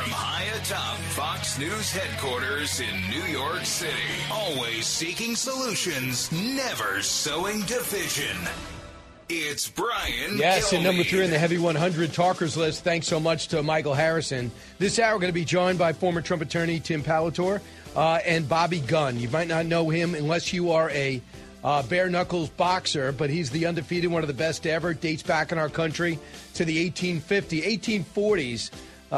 high atop Fox News headquarters in New York City, always seeking solutions, never sowing division. It's Brian Yes, Kilmeade. and number 3 in the Heavy 100 talkers list. Thanks so much to Michael Harrison. This hour, we're going to be joined by former Trump attorney Tim Palator and Bobby Gunn. You might not know him unless you are a bare knuckles boxer, but he's the undefeated, one of the best ever. Dates back in our country to the 1840s.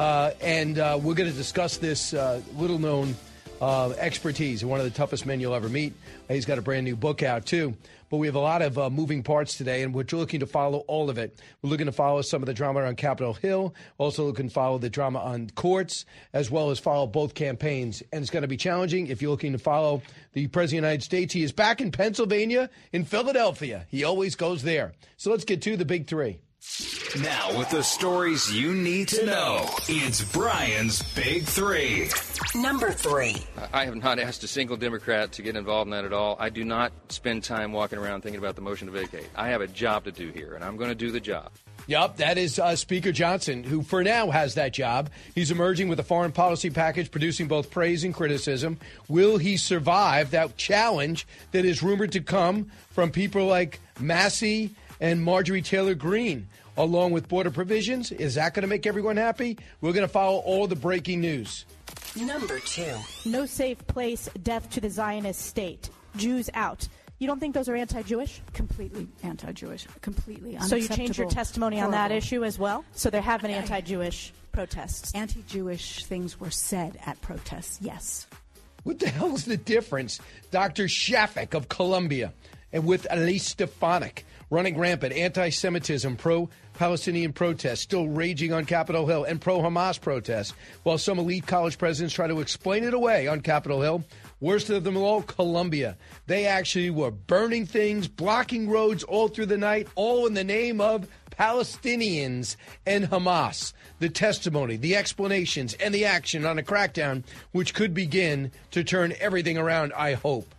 And we're going to discuss this little known expertise. One of the toughest men you'll ever meet. He's got a brand new book out, too. But we have a lot of moving parts today, and we're looking to follow all of it. We're looking to follow some of the drama on Capitol Hill, also looking to follow the drama on courts, as well as follow both campaigns. And it's going to be challenging if you're looking to follow the President of the United States. He is back in Pennsylvania, in Philadelphia. He always goes there. So let's get to the big three. Now, with the stories you need to know, it's Brian's Big Three. Number 3. I have not asked a single Democrat to get involved in that at all. I do not spend time walking around thinking about the motion to vacate. I have a job to do here, and I'm going to do the job. Yep, that is Speaker Johnson, who for now has that job. He's emerging with a foreign policy package producing both praise and criticism. Will he survive that challenge that is rumored to come from people like Massey and Marjorie Taylor Greene, along with border provisions? Is that going to make everyone happy? We're going to follow all the breaking news. Number 2. No safe place, death to the Zionist state. Jews out. You don't think those are anti-Jewish? Completely anti-Jewish. Completely unacceptable. So you changed your testimony on that issue as well? So there have been anti-Jewish protests? Anti-Jewish things were said at protests, yes. What the hell is the difference? Dr. Shafik of Columbia and with Elise Stefanik running rampant, anti-Semitism, pro-Palestinian protests still raging on Capitol Hill, and pro-Hamas protests, while some elite college presidents try to explain it away on Capitol Hill. Worst of them all, Columbia. They actually were burning things, blocking roads all through the night, all in the name of Palestinians and Hamas. The testimony, the explanations, and the action on a crackdown, which could begin to turn everything around, I hope.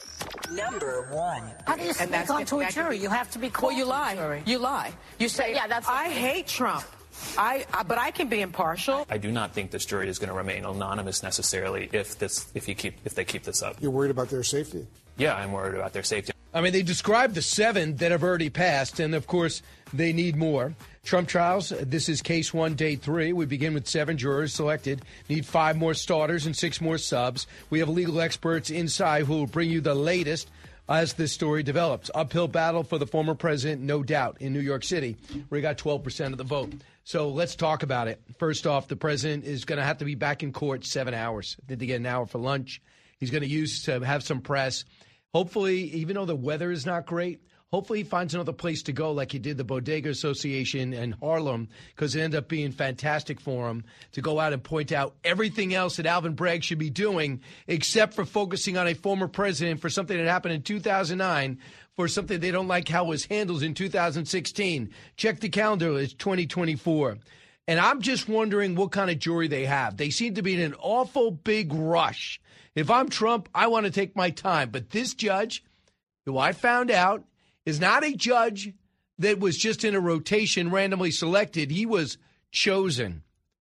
Number 1. How do you speak onto a jury? You have to be called. Well, you lie. You lie. You say, yeah, that's I hate Trump. But I can be impartial. I do not think this jury is going to remain anonymous necessarily if they keep this up. You're worried about their safety? Yeah, I'm worried about their safety. I mean, they described the 7 that have already passed, and of course, they need more. Trump trials, this is case 1, day 3. We begin with 7 jurors selected, need 5 more starters and 6 more subs. We have legal experts inside who will bring you the latest as this story develops. Uphill battle for the former president, no doubt, in New York City, where he got 12% of the vote. So let's talk about it. First off, the president is going to have to be back in court 7 hours. Did they get an hour for lunch? He's going to have some press. Hopefully, even though the weather is not great, hopefully he finds another place to go like he did the Bodega Association in Harlem, because it ended up being fantastic for him to go out and point out everything else that Alvin Bragg should be doing except for focusing on a former president for something that happened in 2009, for something they don't like how it was handled in 2016. Check the calendar. It's 2024. And I'm just wondering what kind of jury they have. They seem to be in an awful big rush. If I'm Trump, I want to take my time. But this judge, who I found out, is not a judge that was just in a rotation randomly selected. He was chosen.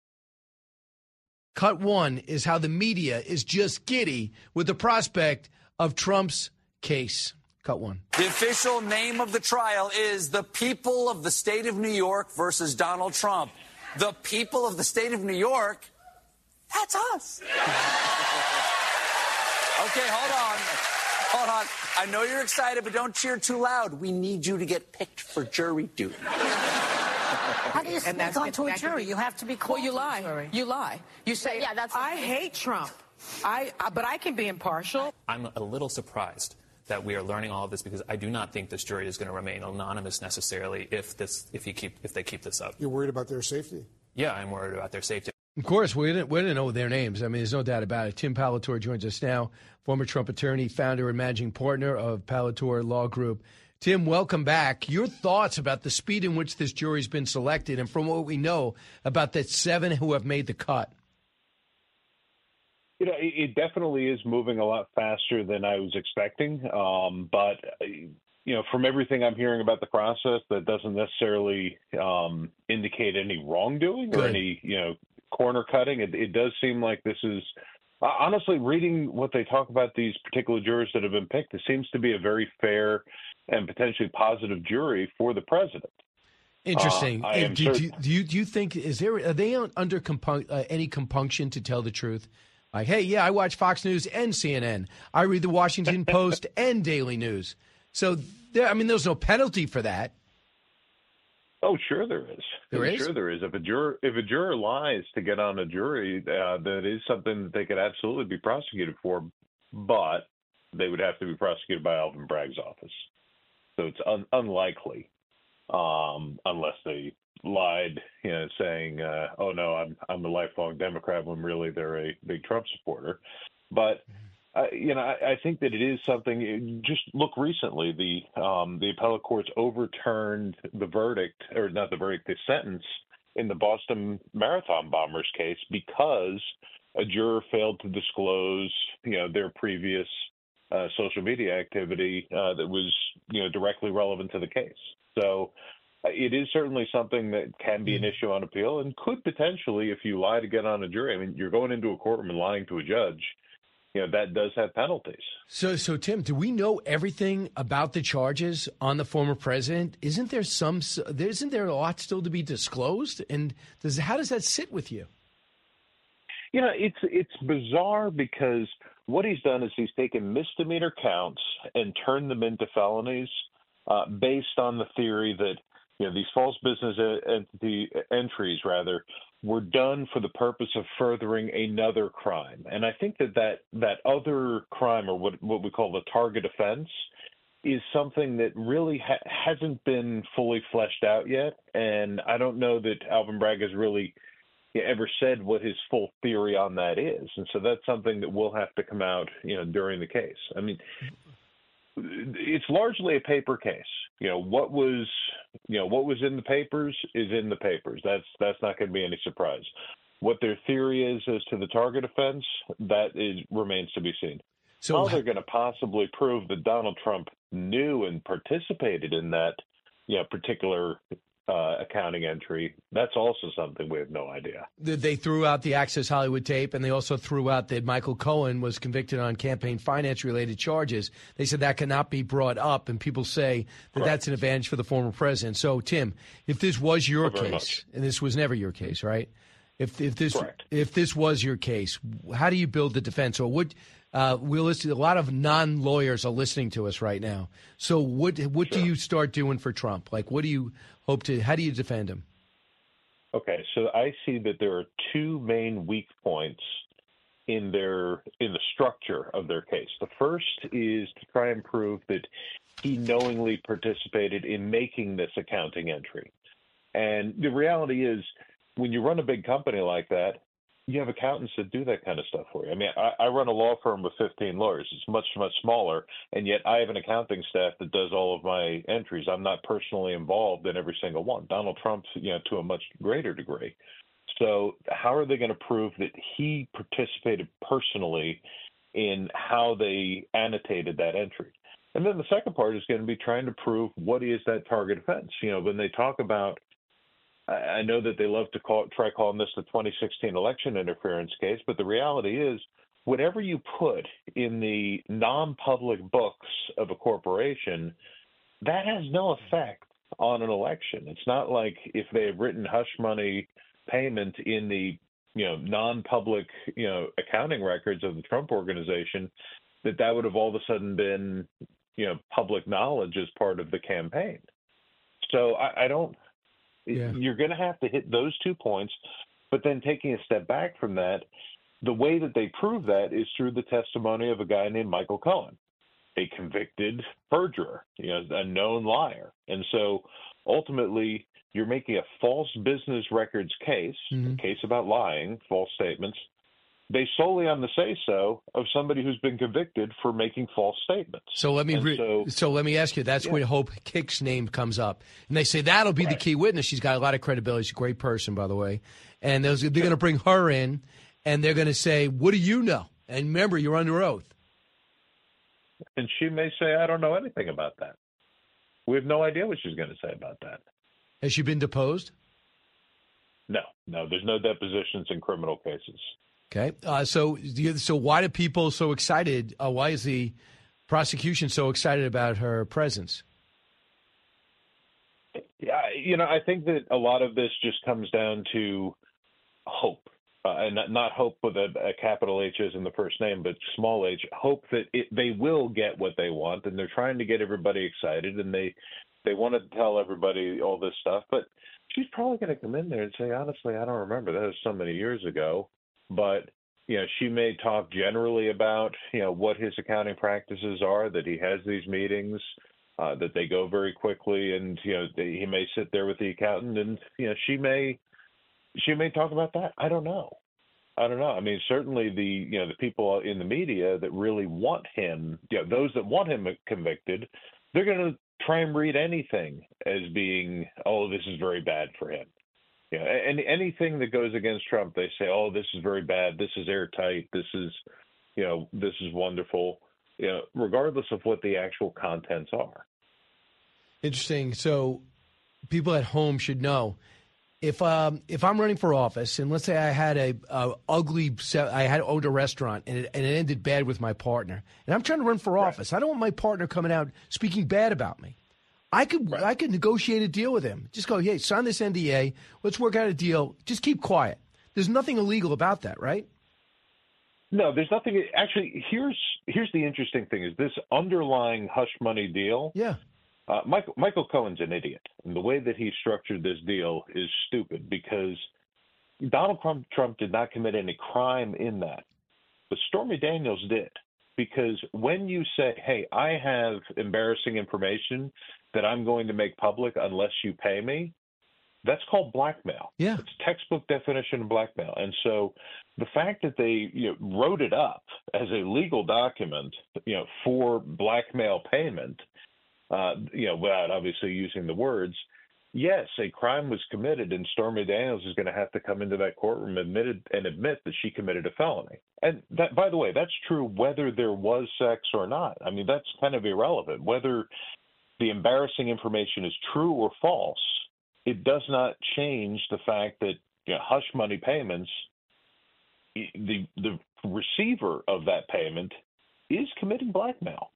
Cut 1 is how the media is just giddy with the prospect of Trump's case. Cut 1. The official name of the trial is the people of the state of New York versus Donald Trump. The people of the state of New York? That's us. Okay, hold on. I know you're excited, but don't cheer too loud. We need you to get picked for jury duty. How do you speak onto a jury? You have to be called. Well, you lie. You lie. You say, yeah, that's I hate Trump. But I can be impartial. I'm a little surprised that we are learning all of this, because I do not think this jury is going to remain anonymous necessarily if they keep this up. You're worried about their safety? Yeah, I'm worried about their safety. Of course, we didn't know their names. I mean, there's no doubt about it. Tim Palator joins us now, former Trump attorney, founder and managing partner of Palator Law Group. Tim, welcome back. Your thoughts about the speed in which this jury's been selected, and from what we know about the 7 who have made the cut. You know, it definitely is moving a lot faster than I was expecting. But, you know, from everything I'm hearing about the process, that doesn't necessarily indicate any wrongdoing or any, corner cutting. It does seem like this is honestly, reading what they talk about these particular jurors that have been picked, it seems to be a very fair and potentially positive jury for the president. Interesting. Do you think are they under any compunction to tell the truth? Like, hey, yeah, I watch Fox News and CNN. I read the Washington Post and Daily News. So there's no penalty for that. Oh, sure there is. Sure there is. If a juror lies to get on a jury, that is something that they could absolutely be prosecuted for, but they would have to be prosecuted by Alvin Bragg's office. So it's unlikely, unless they lied, saying, "Oh no, I'm a lifelong Democrat," when really they're a big Trump supporter. But I think that it is something. Just look recently, the appellate courts overturned the verdict, or not the verdict, the sentence in the Boston Marathon bombers case because a juror failed to disclose, their previous social media activity that was, directly relevant to the case. So it is certainly something that can be an issue on appeal and could potentially, if you lie to get on a jury, you're going into a courtroom and lying to a judge, that does have penalties. So Tim, do we know everything about the charges on the former president? Isn't there a lot still to be disclosed? And how does that sit with you? It's bizarre because what he's done is he's taken misdemeanor counts and turned them into felonies based on the theory that these false business entries were done for the purpose of furthering another crime. And I think that other crime, or what we call the target offense, is something that really hasn't been fully fleshed out yet. And I don't know that Alvin Bragg has really ever said what his full theory on that is. And so that's something that will have to come out, during the case. It's largely a paper case. What was in the papers is in the papers. That's not going to be any surprise. What their theory is as to the target offense, remains to be seen. So how they're going to possibly prove that Donald Trump knew and participated in that, particular accounting entry, that's also something we have no idea. They threw out the Access Hollywood tape, and they also threw out that Michael Cohen was convicted on campaign finance-related charges. They said that cannot be brought up, and people say that that's an advantage for the former president. So, Tim, if this was your case, and this was never your case, right? If this was your case, how do you build the defense? Or would a lot of non-lawyers are listening to us right now. So what do you start doing for Trump? Like, what do you hope to? How do you defend him? Okay, so I see that there are two main weak points in the structure of their case. The first is to try and prove that he knowingly participated in making this accounting entry. And the reality is, when you run a big company like that, you have accountants that do that kind of stuff for you. I run a law firm with 15 lawyers. It's much, much smaller, and yet I have an accounting staff that does all of my entries. I'm not personally involved in every single one. Donald Trump, to a much greater degree. So how are they going to prove that he participated personally in how they annotated that entry? And then the second part is going to be trying to prove what is that target offense. When they talk about, I know that they love to try calling this the 2016 election interference case, but the reality is whatever you put in the non-public books of a corporation, that has no effect on an election. It's not like if they have written hush money payment in the non-public accounting records of the Trump organization, that would have all of a sudden been public knowledge as part of the campaign. So I don't. Yeah. You're going to have to hit those 2 points, but then taking a step back from that, the way that they prove that is through the testimony of a guy named Michael Cohen, a convicted perjurer, a known liar. And so ultimately you're making a false business records case, a case about lying, false statements, based solely on the say-so of somebody who's been convicted for making false statements. So let me ask you, that's where Hope Hicks' name comes up. And they say that'll be the key witness. She's got a lot of credibility. She's a great person, by the way. And they're going to bring her in, and they're going to say, what do you know? And remember, you're under oath. And she may say, I don't know anything about that. We have no idea what she's going to say about that. Has she been deposed? No. No, there's no depositions in criminal cases. Okay. So why do people so excited? Why is the prosecution so excited about her presence? Yeah, I think that a lot of this just comes down to hope, and not hope with a capital H as in the first name, but small h, hope that they will get what they want, and they're trying to get everybody excited, and they want to tell everybody all this stuff. But she's probably going to come in there and say, honestly, I don't remember. That was so many years ago. But, she may talk generally about, what his accounting practices are, that he has these meetings, that they go very quickly, and, he may sit there with the accountant, and, she may talk about that. I don't know. I mean, certainly the people in the media that really want him, those that want him convicted, they're going to try and read anything as being, oh, this is very bad for him. And anything that goes against Trump, they say, oh, this is very bad. This is airtight. This is, this is wonderful. Regardless of what the actual contents are. Interesting. So people at home should know if I'm running for office, and let's say I had I owned a restaurant and it ended bad with my partner, and I'm trying to run for office. I don't want my partner coming out speaking bad about me. I could negotiate a deal with him. Just go, hey, sign this NDA. Let's work out a deal. Just keep quiet. There's nothing illegal about that, right? No, there's nothing. Actually, here's the interesting thing: is this underlying hush money deal? Yeah. Michael Cohen's an idiot, and the way that he structured this deal is stupid because Donald Trump did not commit any crime in that, but Stormy Daniels did. Because when you say, hey, I have embarrassing information that I'm going to make public unless you pay me, that's called blackmail. Yeah. It's textbook definition of blackmail. And so the fact that they wrote it up as a legal document, for blackmail payment, without obviously using the words, yes, a crime was committed, and Stormy Daniels is going to have to come into that courtroom admit that she committed a felony. And that, by the way, that's true whether there was sex or not. I mean, that's kind of irrelevant. Whether the embarrassing information is true or false, it does not change the fact that hush money payments, the receiver of that payment is committing blackmail.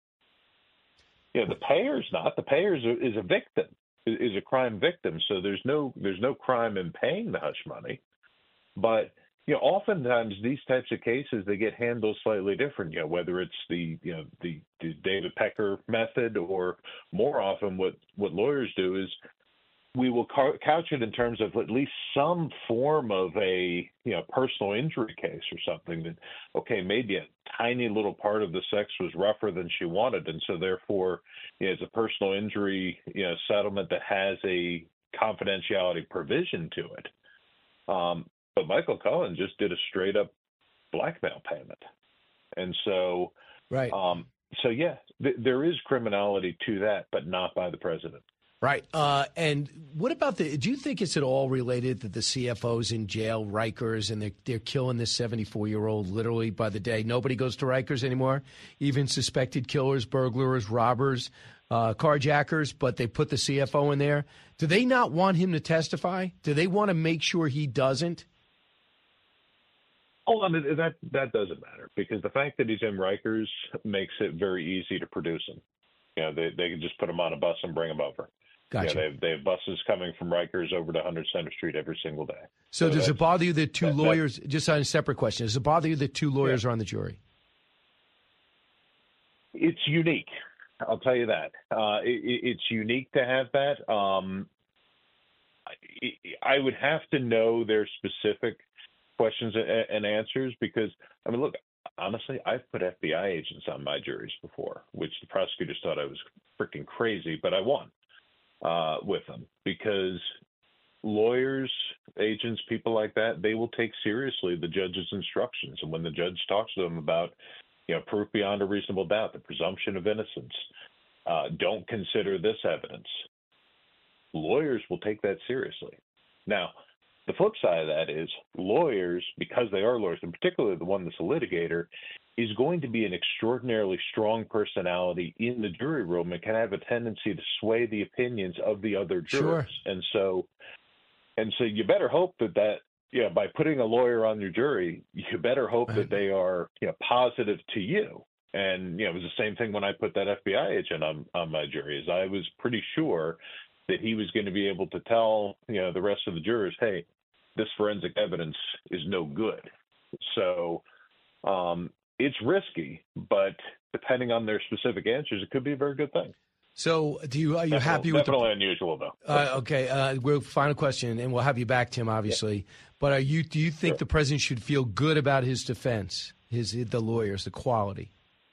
The payer's not. The payer is a victim. Is a crime victim, so there's no crime in paying the hush money, but oftentimes these types of cases they get handled slightly different. Whether it's the David Pecker method, or more often what lawyers do is we will couch it in terms of at least some form of a personal injury case or something that, okay, maybe a tiny little part of the sex was rougher than she wanted, and so therefore it's a personal injury settlement that has a confidentiality provision to it. But Michael Cohen just did a straight up blackmail payment, and so right. So yeah, there is criminality to that, but not by the president. Right. And what about do you think it's at all related that the CFO's in jail, Rikers, and they're killing this 74-year-old literally by the day? Nobody goes to Rikers anymore, even suspected killers, burglars, robbers, carjackers, but they put the CFO in there. Do they not want him to testify? Do they want to make sure he doesn't? Oh, I mean, that doesn't matter, because the fact that he's in Rikers makes it very easy to produce him. They can just put him on a bus and bring him over. Gotcha. They have buses coming from Rikers over to 100 Center Street every single day. So does it bother you that two lawyers, just on a separate question, does it bother you that two lawyers are on the jury? It's unique. I'll tell you that. It's unique to have that. I would have to know their specific questions and answers because, I mean, look, honestly, I've put FBI agents on my juries before, which the prosecutors thought I was freaking crazy, but I won with them because lawyers, agents, people like that, they will take seriously the judge's instructions. And when the judge talks to them about, proof beyond a reasonable doubt, the presumption of innocence, don't consider this evidence, lawyers will take that seriously. Now, the flip side of that is lawyers, because they are lawyers, and particularly the one that's a litigator, is going to be an extraordinarily strong personality in the jury room and can have a tendency to sway the opinions of the other jurors. Sure. And so you better hope that by putting a lawyer on your jury, you better hope that they are, positive to you. And, it was the same thing when I put that FBI agent on my jury, is I was pretty sure that he was going to be able to tell, the rest of the jurors, hey, this forensic evidence is no good. So it's risky, but depending on their specific answers, it could be a very good thing. So, are you happy with definitely unusual though? Okay, final question, and we'll have you back, Tim, obviously. Yeah. But do you think the president should feel good about his defense, the lawyers, the quality?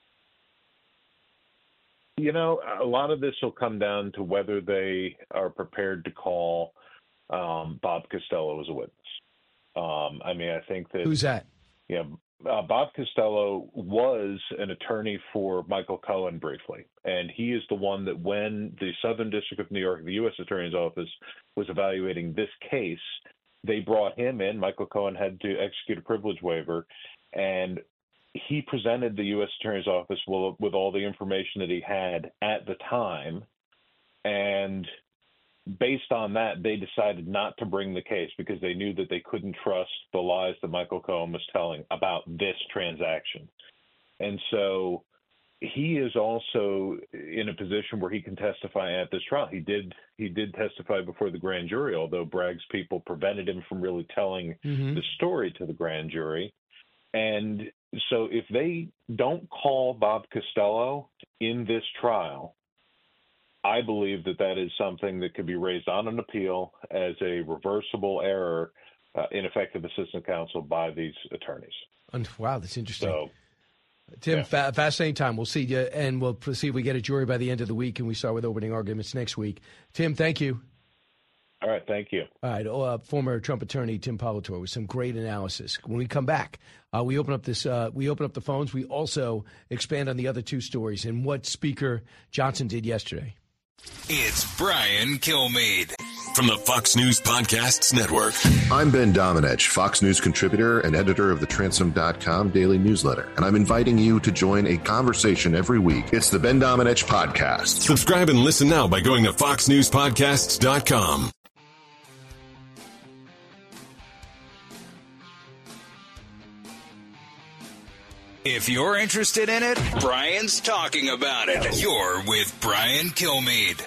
A lot of this will come down to whether they are prepared to call Bob Costello as a witness. I think that. Who's that? Bob Costello was an attorney for Michael Cohen briefly, and he is the one that when the Southern District of New York, the U.S. Attorney's Office, was evaluating this case, they brought him in. Michael Cohen had to execute a privilege waiver, and he presented the U.S. Attorney's Office with all the information that he had at the time, and based on that, they decided not to bring the case because they knew that they couldn't trust the lies that Michael Cohen was telling about this transaction. And so he is also in a position where he can testify at this trial. He did testify before the grand jury, although Bragg's people prevented him from really telling the story to the grand jury. And so if they don't call Bob Costello in this trial, I believe that is something that could be raised on an appeal as a reversible error, ineffective assistance counsel by these attorneys. Wow, that's interesting. So, Tim, fascinating time. We'll see you, and we'll see if we get a jury by the end of the week, and we start with opening arguments next week. Tim, thank you. All right, thank you. All right, former Trump attorney Tim Politor with some great analysis. When we come back, we open up the phones. We also expand on the other two stories and what Speaker Johnson did yesterday. It's Brian Kilmeade from the Fox News Podcasts Network. I'm Ben Domenech, Fox News contributor and editor of the Transom.com daily newsletter, and I'm inviting you to join a conversation every week. It's the Ben Domenech Podcast. Subscribe and listen now by going to foxnewspodcasts.com. If you're interested in it, Brian's talking about it. You're with Brian Kilmeade.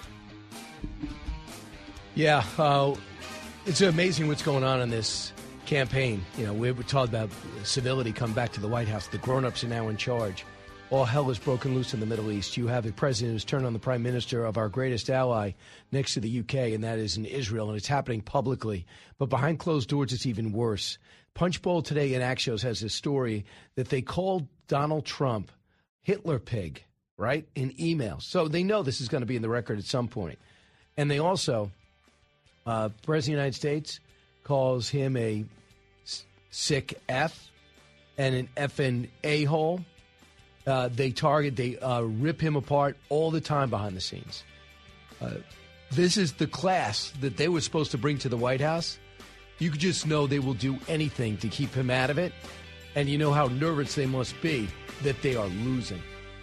Yeah, it's amazing what's going on in this campaign. We were talking about civility come back to the White House. The grown-ups are now in charge. All hell is broken loose in the Middle East. You have a president who's turned on the prime minister of our greatest ally next to the UK, and that is in Israel, and it's happening publicly. But behind closed doors, it's even worse. Punchbowl today in Axios has this story that they called Donald Trump Hitler pig, right, in emails. So they know this is going to be in the record at some point. And they also, President of the United States calls him a sick F and an effing a-hole. They rip him apart all the time behind the scenes. This is the class that they were supposed to bring to the White House. You could just know they will do anything to keep him out of it. And you know how nervous they must be that they are losing.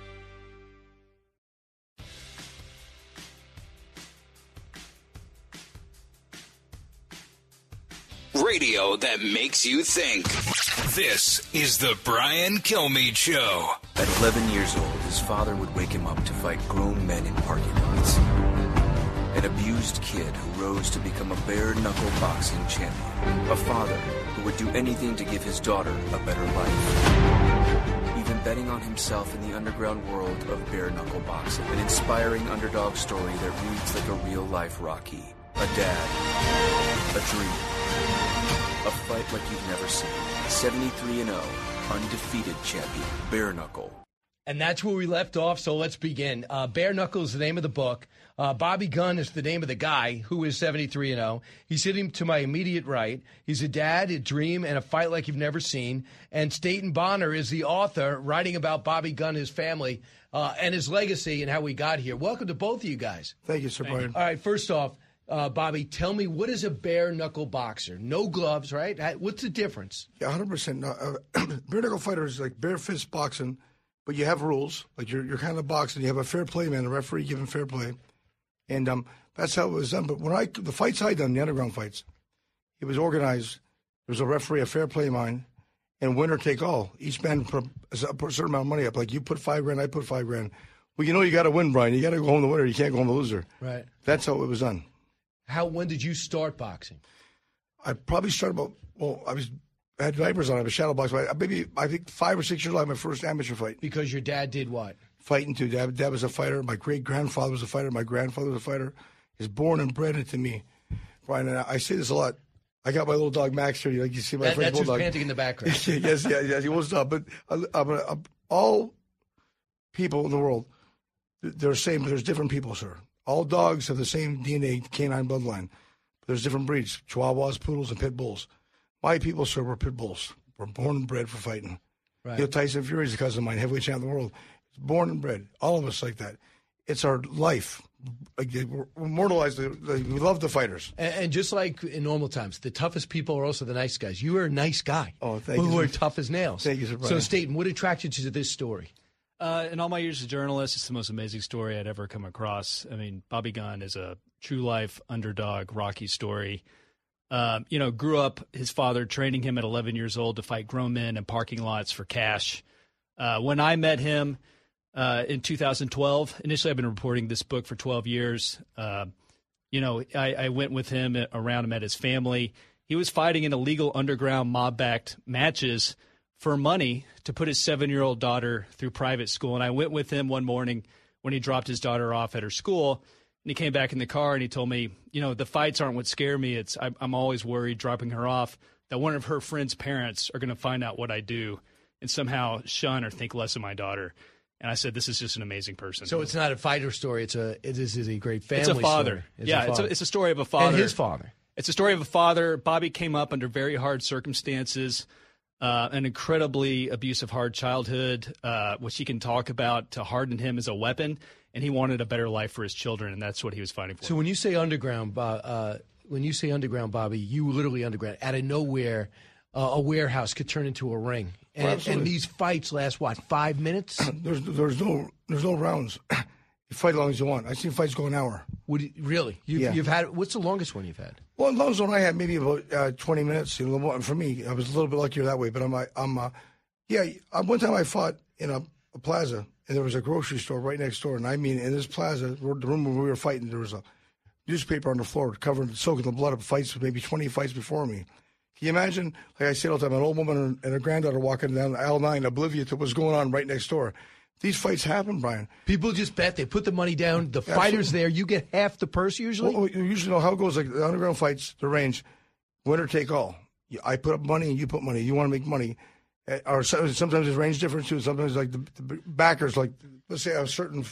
Radio that makes you think. This is the Brian Kilmeade Show. At 11 years old, his father would wake him up to fight grown men in parking lots. An abused kid who rose to become a bare-knuckle boxing champion. A father who would do anything to give his daughter a better life. Even betting on himself in the underground world of bare-knuckle boxing. An inspiring underdog story that reads like a real-life Rocky. A dad. A dream. A fight like you've never seen. 73-0. Undefeated champion. Bare Knuckle. And that's where we left off, so let's begin. Bare Knuckle is the name of the book. Bobby Gunn is the name of the guy who is 73-0. He's sitting to my immediate right. He's a dad, a dream, and a fight like you've never seen. And Staten Bonner is the author writing about Bobby Gunn, his family, and his legacy and how we got here. Welcome to both of you guys. Thank you, Sir Brian. All right, first off, Bobby, tell me, what is a bare-knuckle boxer? No gloves, right? What's the difference? Yeah, 100%. Bare-knuckle fighter is like bare-fist boxing, but you have rules. Like you're kind of boxing. You have a fair play man, a referee giving fair play. And that's how it was done. But when the fights I done, the underground fights, it was organized There's a referee, a fair play line, and winner take all. Each man put a certain amount of money up. Like you put $5,000, I put $5,000. Well, you got to win, Brian. You got to go home the winner. You can't go home the loser. Right. That's how it was done. When did you start boxing? I probably started I had diapers on. I was shadow boxing. I think 5 or 6 years old, my first amateur fight. Because your dad did what? Fighting too. Dad was a fighter. My great-grandfather was a fighter. My grandfather was a fighter. He's born and bred into me. Brian, and I say this a lot. I got my little dog Max here. Like you see my French bulldog. That's who's panting in the background. yes, he won't stop. But all people in the world, they're the same, but there's different people, sir. All dogs have the same DNA, canine bloodline. There's different breeds, Chihuahuas, Poodles, and Pit Bulls. My people, sir, were Pit Bulls. We're born and bred for fighting. Right. Tyson Fury is a cousin of mine, heavyweight champion of the world. Born and bred. All of us like that. It's our life. Like, we're immortalized. We love the fighters. And just like in normal times, the toughest people are also the nice guys. You are a nice guy. Oh, thank you. Who are tough as nails. Thank you, sir. So, Staten, what attracted you to this story? In all my years as a journalist, it's the most amazing story I'd ever come across. I mean, Bobby Gunn is a true life underdog, Rocky story. Grew up, his father training him at 11 years old to fight grown men in parking lots for cash. When I met him in 2012, initially I've been reporting this book for 12 years. I went with him around him at his family. He was fighting in illegal underground mob-backed matches for money to put his 7-year-old daughter through private school. And I went with him one morning when he dropped his daughter off at her school. And he came back in the car and he told me, the fights aren't what scare me. I'm always worried dropping her off that one of her friend's parents are going to find out what I do and somehow shun or think less of my daughter. And I said, this is just an amazing person. So it's not a fighter story. This is a great family story. It's a father. It's a story of a father. And his father. It's a story of a father. Bobby came up under very hard circumstances, an incredibly abusive, hard childhood, which he can talk about to harden him as a weapon. And he wanted a better life for his children, and that's what he was fighting for. So when you say underground, Bobby, you literally underground. Out of nowhere, a warehouse could turn into a ring. And these fights last, 5 minutes? There's no rounds. You fight as long as you want. I've seen fights go an hour. Really? You've had, what's the longest one you've had? Well, the longest one I had maybe about 20 minutes. For me, I was a little bit luckier that way. But one time I fought in a plaza, and there was a grocery store right next door. And I mean, in this plaza, the room where we were fighting, there was a newspaper on the floor covered, soaking the blood of fights, maybe 20 fights before me. Can you imagine, like I said all the time, an old woman and her granddaughter walking down aisle 9, oblivious to what's going on right next door? These fights happen, Brian. People just bet. They put the money down. The fighter's there. You get half the purse usually? Well, you usually know how it goes. Like the underground fights, the range, winner take all. I put up money and you put money. You want to make money. Or sometimes it's range difference too. Sometimes like the backers, like let's say a certain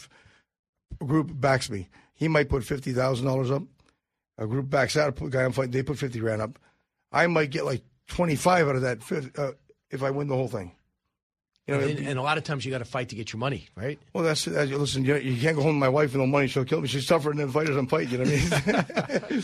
group backs me. He might put $50,000 up. A group backs out a guy I'm fighting. They put $50,000 up. I might get like 25 out of that if I win the whole thing. And a lot of times you got to fight to get your money, right? Well, listen. You can't go home to my wife with no money; she'll kill me. She's tougher than fighters I'm fighting. You know what I mean?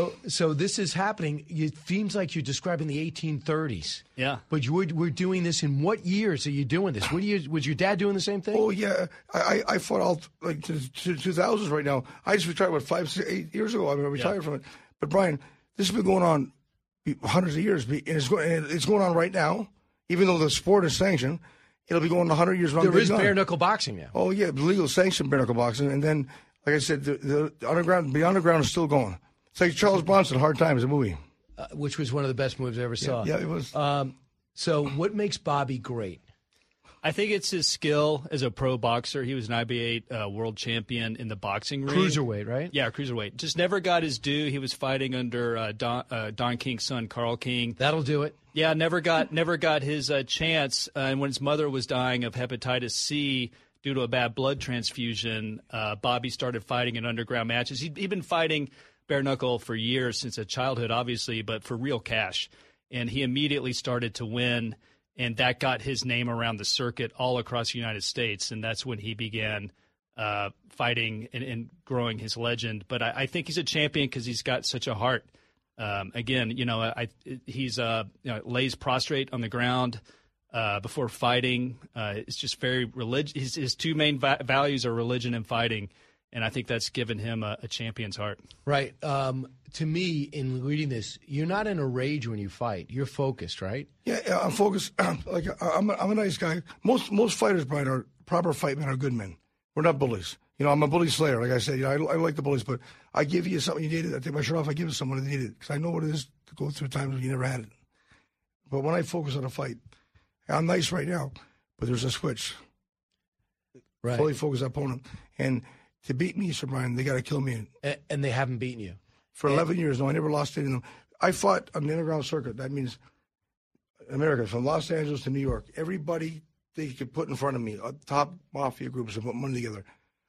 So this is happening. It seems like you're describing the 1830s. Yeah. But we're doing this in what years are you doing this? What years was your dad doing the same thing? Oh yeah, I fought all like to 2000s right now. I just retired 8 years ago. I retired from it. But Brian, this has been going on hundreds of years, and it's going on right now. Even though the sport is sanctioned. It'll be going 100 years long. There is bare-knuckle boxing now. Oh, yeah, legal sanctioned bare-knuckle boxing. And then, like I said, the underground is still going. It's like Charles Bronson, Hard Times, a movie. Which was one of the best movies I ever saw. Yeah, it was. So what makes Bobby great? I think it's his skill as a pro boxer. He was an IB8 world champion in the boxing ring. Cruiserweight, right? Yeah, cruiserweight. Just never got his due. He was fighting under Don King's son, Carl King. That'll do it. Yeah, never got his chance. And when his mother was dying of hepatitis C due to a bad blood transfusion, Bobby started fighting in underground matches. He'd been fighting bare knuckle for years, since a childhood, obviously, but for real cash. And he immediately started to win. And that got his name around the circuit all across the United States. And that's when he began fighting and growing his legend. But I think he's a champion because he's got such a heart. Again, he's lays prostrate on the ground before fighting. It's just very religious. His two main values are religion and fighting. And I think that's given him a champion's heart. Right. to me, in reading this, you're not in a rage when you fight. You're focused, right? Yeah, I'm focused. Like I'm a nice guy. Most fighters, Brian, are proper fight men, are good men. We're not bullies. You know, I'm a bully slayer. Like I said, you know, I like the bullies, but I give you something you needed. I take my shirt off. I give it to someone that needed it because I know what it is to go through times when you never had it. But when I focus on a fight, I'm nice right now, but there's a switch. Right. Fully focused opponent. And to beat me, Sir Brian, they got to kill me. And they haven't beaten you. For 11 years, no, I never lost any of them. I fought on the underground circuit. That means America, from Los Angeles to New York. Everybody they could put in front of me, top mafia groups that put money together.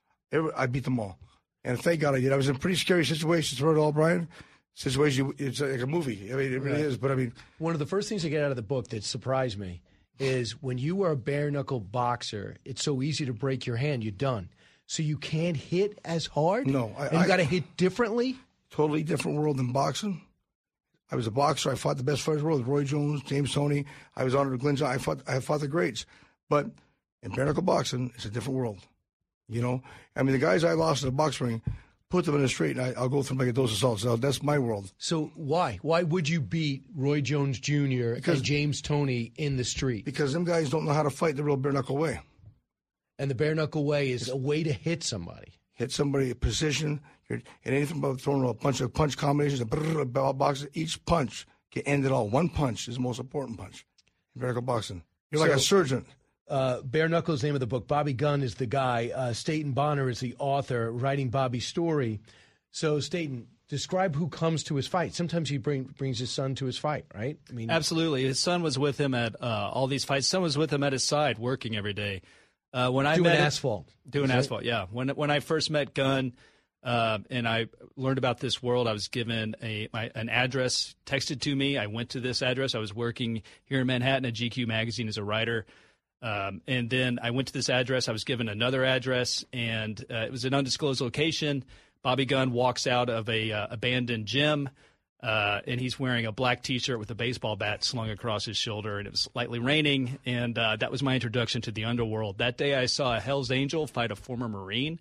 I beat them all. And thank God I did. I was in pretty scary situations throughout it all, Brian. Situation, it's like a movie. I mean, it really is. But I mean, one of the first things I get out of the book that surprised me is when you are a bare-knuckle boxer, it's so easy to break your hand, you're done. So you can't hit as hard? No. You got to hit differently? Totally different world than boxing. I was a boxer. I fought the best fighters in the world, Roy Jones, James Toney. I was honored with Glenn Johnson. I fought the greats. But in bare-knuckle boxing, it's a different world. You know? I mean, the guys I lost in the box ring, put them in the street, and I'll go through them like a dose of salt. So that's my world. So why? Why would you beat Roy Jones Jr. and James Toney in the street? Because them guys don't know how to fight the real bare-knuckle way. And the bare-knuckle way is a way to hit somebody. Hit somebody, position, and anything about throwing a bunch of punch combinations, boxing, each punch can end it all. One punch is the most important punch in bare-knuckle boxing. You're like a surgeon. Bare Knuckles, name of the book. Bobby Gunn is the guy. Staten Bonner is the author writing Bobby's story. So, Staten, describe who comes to his fight. Sometimes he brings his son to his fight, right? I mean, absolutely. His son was with him at all these fights. His son was with him at his side, working every day. When I doing met asphalt. Doing asphalt, yeah. When I first met Gunn and I learned about this world, I was given an address texted to me. I went to this address. I was working here in Manhattan at GQ Magazine as a writer. And then I went to this address. I was given another address, and it was an undisclosed location. Bobby Gunn walks out of a abandoned gym, and he's wearing a black T-shirt with a baseball bat slung across his shoulder, and it was lightly raining, and that was my introduction to the underworld. That day I saw a Hell's Angel fight a former Marine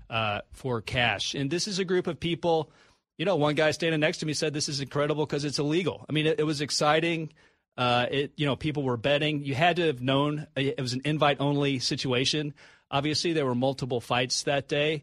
for cash. And this is a group of people, you know, one guy standing next to me said this is incredible because it's illegal. I mean, it was exciting. People were betting. You had to have known it was an invite-only situation. Obviously, there were multiple fights that day,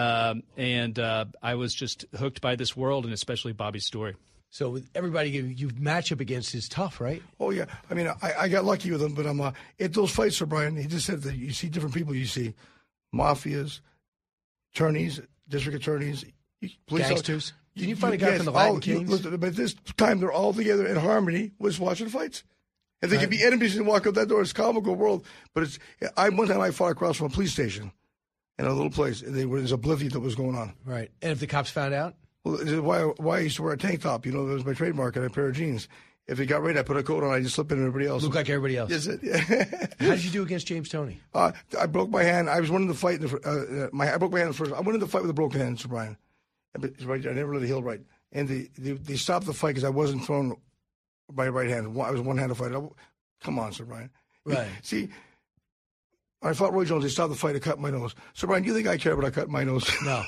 and I was just hooked by this world, and especially Bobby's story. So everybody you match up against is tough, right? Oh, yeah. I mean, I got lucky with him, but at those fights, Sir Brian, he just said that you see different people. You see mafias, attorneys, district attorneys, police gangsters. Can you find a guy from the Latin Kings? But this time they're all together in harmony was watching fights. And they can be enemies and walk out that door. It's a comical world. But one time I fought across from a police station in a little place. And there's oblivion that was going on. Right. And if the cops found out? Well, why I used to wear a tank top. You know, that was my trademark and a pair of jeans. If it got rained, I put a coat on. I just slipped in everybody else. Look like everybody else. Yes, yeah. How did you do against James Toney? I broke my hand. I was winning the fight. I broke my hand first. I went in the fight with a broken hand, Sir Brian. Right, I never let it heal right. And they stopped the fight because I wasn't throwing my right hand. I was a one-handed fighter. Come on, Sir Brian. Right. See, when I fought Roy Jones, they stopped the fight to cut my nose. Sir Brian, do you think I care about cutting my nose? No.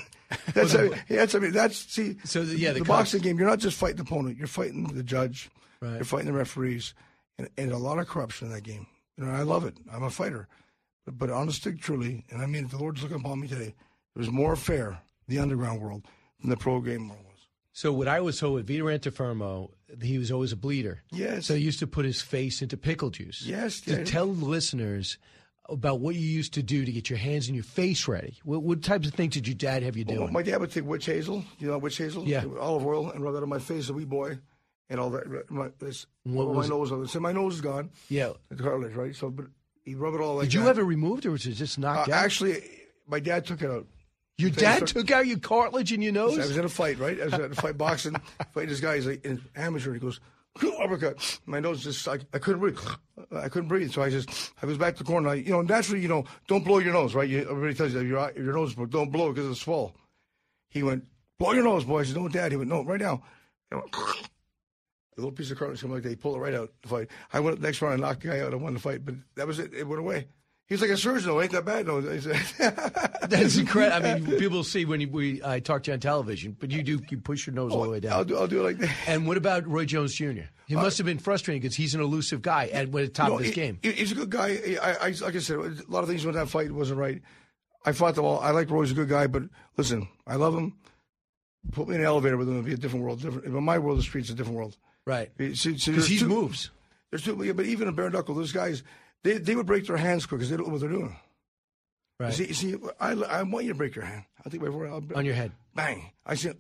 The boxing game, you're not just fighting the opponent. You're fighting the judge. Right. You're fighting the referees. And a lot of corruption in that game. You know, I love it. I'm a fighter. But honestly, truly, and I mean, if the Lord's looking upon me today, it was more fair, the underground world, than the pro game world was. So what I was told with Vito Rantifermo, he was always a bleeder. Yes. So he used to put his face into pickle juice. Yes. To tell the listeners about what you used to do to get your hands and your face ready. What types of things did your dad have you doing? Well, my dad would take witch hazel, witch hazel? Yeah. Olive oil, and rub that on my face, a wee boy, and all that. My nose. So my nose is gone. Yeah. The cartilage, right? So, but he'd rub it all like that. Did you have it removed, or was it just knocked out? Actually, my dad took it out. Your dad took out your cartilage in your nose? I was in a fight, right? I was in a fight boxing, fighting this guy. He's like an amateur. He goes, uppercut. My nose just, I couldn't breathe. I couldn't breathe. So I was back to the corner. Naturally, don't blow your nose, right? Everybody tells you that your nose is broke. Don't blow it because it's swell. He went, blow your nose, boy. I said, no, Dad. He went, no, right now. A little piece of cartilage, something like that. He pulled it right out the fight. I went up next round and knocked the guy out. I won the fight, but that was it. It went away. He's like a surgeon, though. Ain't that bad, though. That's incredible. I mean, people see when I talk to you on television, but you push your nose all the way down. I'll do it like that. And what about Roy Jones Jr.? He must have been frustrating because he's an elusive guy at the top of his game. He's a good guy. Like I said, a lot of things with that fight wasn't right. I fought them all. I like Roy's a good guy, but listen, I love him. Put me in an elevator with him, it'll be a different world. In my world, the street's a different world. Right. Because he moves. There's two, but even in bare knuckle, those guys, they would break their hands quick because they don't know what they're doing. Right. You see, I want you to break your hand. I'll take my forehead. On your head. Bang. I said,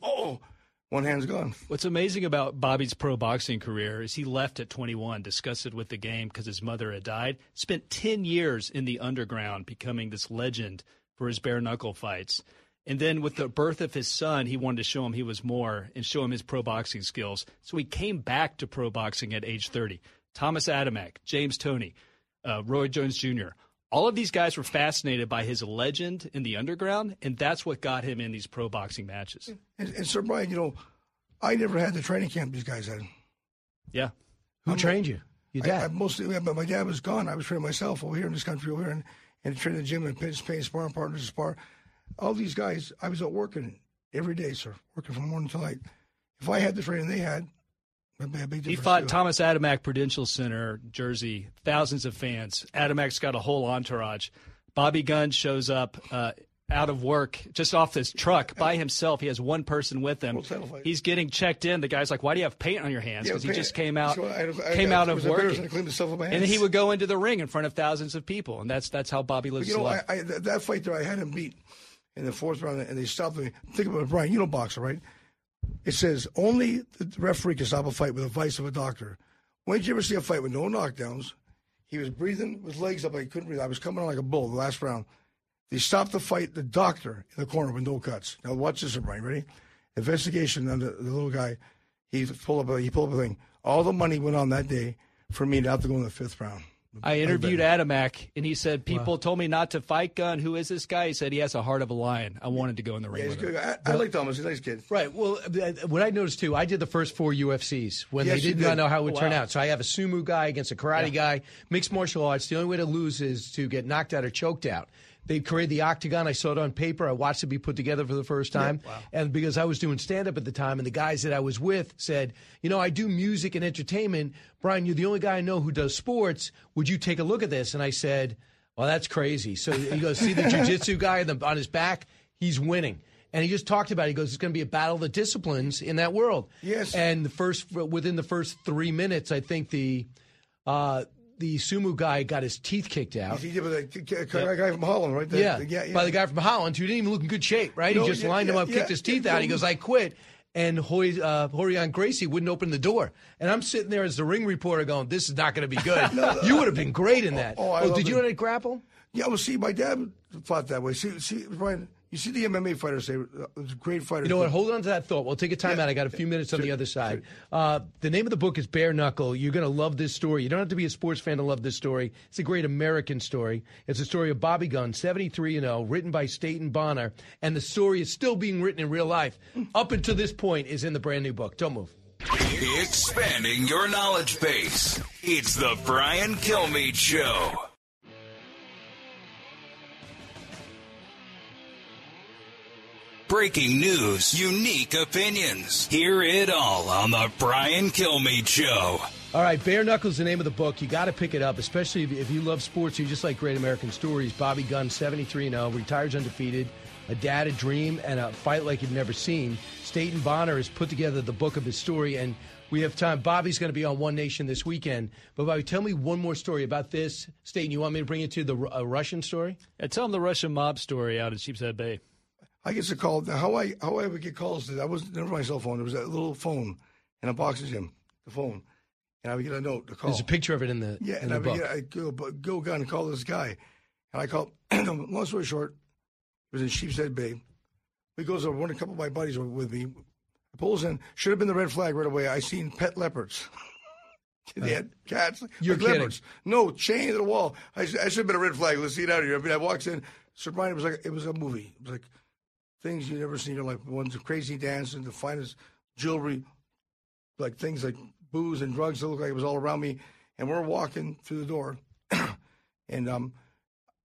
one hand's gone. What's amazing about Bobby's pro boxing career is he left at 21, disgusted with the game because his mother had died, spent 10 years in the underground becoming this legend for his bare knuckle fights. And then with the birth of his son, he wanted to show him he was more and show him his pro boxing skills. So he came back to pro boxing at age 30. Thomas Adamek, James Toney, Roy Jones Jr., all of these guys were fascinated by his legend in the underground, and that's what got him in these pro boxing matches. And Sir Brian, I never had the training camp these guys had. Yeah. Who trained you? Your dad? But my dad was gone. I was training myself over here in this country, over here, and training in the gym and paying sparring partners to spar. All these guys, I was out working every day, sir, working from morning till night. If I had the training they had, that'd be a big difference. He fought Thomas Adamek, Prudential Center, Jersey, thousands of fans. Adamek's got a whole entourage. Bobby Gunn shows up out of work, just off this truck by himself. He has one person with him. He's getting checked in. The guy's like, "Why do you have paint on your hands?" Because he just came out of work. And then he would go into the ring in front of thousands of people, and that's how Bobby lives his life. That fight there, I had him beat in the fourth round, and they stopped me. Think about it, Brian. You know boxer, right? It says only the referee can stop a fight with the advice of a doctor. When did you ever see a fight with no knockdowns? He was breathing with legs up like he couldn't breathe. I was coming on like a bull the last round. They stopped the fight, the doctor in the corner with no cuts. Now watch this, Brian. Ready? Investigation on the little guy. He pulled up a thing. All the money went on that day for me not to go in the fifth round. I interviewed Adamek, and he said, people told me not to fight Gunn. Who is this guy? He said he has a heart of a lion. I wanted to go in the ring with him. I like Thomas. He's a nice kid. Right. Well, what I noticed, too, I did the first 4 UFCs when they did not know how it would turn out. So I have a sumo guy against a karate guy, mixed martial arts. The only way to lose is to get knocked out or choked out. They created the octagon. I saw it on paper. I watched it be put together for the first time. Yeah, wow. And because I was doing stand-up at the time, and the guys that I was with said, I do music and entertainment. Brian, you're the only guy I know who does sports. Would you take a look at this? And I said, well, that's crazy. So he goes, see the jiu-jitsu guy on his back? He's winning. And he just talked about it. He goes, it's going to be a battle of the disciplines in that world. Yes. And within the first 3 minutes, I think the sumo guy got his teeth kicked out. He did with a guy from Holland, right? By the guy from Holland who didn't even look in good shape, right? He just lined him up, kicked his teeth out. He goes, I quit. And Rorion Gracie wouldn't open the door. And I'm sitting there as the ring reporter going, this is not going to be good. You would have been great in that. Did you know how to grapple? Yeah, well, see, my dad fought that way. See, Brian, you see the MMA fighters say, it was a great fighter. You know what? Hold on to that thought. We'll take a time out. I got a few minutes on the other side. The name of the book is Bare Knuckle. You're going to love this story. You don't have to be a sports fan to love this story. It's a great American story. It's a story of Bobby Gunn, 73-0, written by Staten Bonner. And the story is still being written in real life. Up until this point is in the brand new book. Don't move. Expanding your knowledge base. It's the Brian Kilmeade Show. Breaking news, unique opinions. Hear it all on the Brian Kilmeade Show. All right, Bare Knuckle's the name of the book. You got to pick it up, especially if you love sports. You just like great American stories. Bobby Gunn, 73-0, retires undefeated, a dad, a dream, and a fight like you've never seen. Staten Bonner has put together the book of his story, and we have time. Bobby's going to be on One Nation this weekend. But, Bobby, tell me one more story about this. Staten, you want me to bring it to the Russian story? Yeah, tell him the Russian mob story out in Sheepshead Bay. I get a call. How I would get calls to that was never my cell phone. There was that little phone in a box of gym, the phone, and I would get a note to call. There's a picture of it in the book. I'd go gun and call this guy, and I called. Long story short, it was in Sheepshead Bay. He goes over. A couple of my buddies were with me. I pulls in. Should have been the red flag right away. I seen pet leopards. They had cats. You're kidding. Leopards. No, chained to the wall. I should have been a red flag. Let's see it out of here. I mean, I walked in. Sir Brian, it was a movie. It was like things you never seen in your life. One's a crazy dancing, the finest jewelry, like things like booze and drugs that looked like it was all around me. And we're walking through the door, and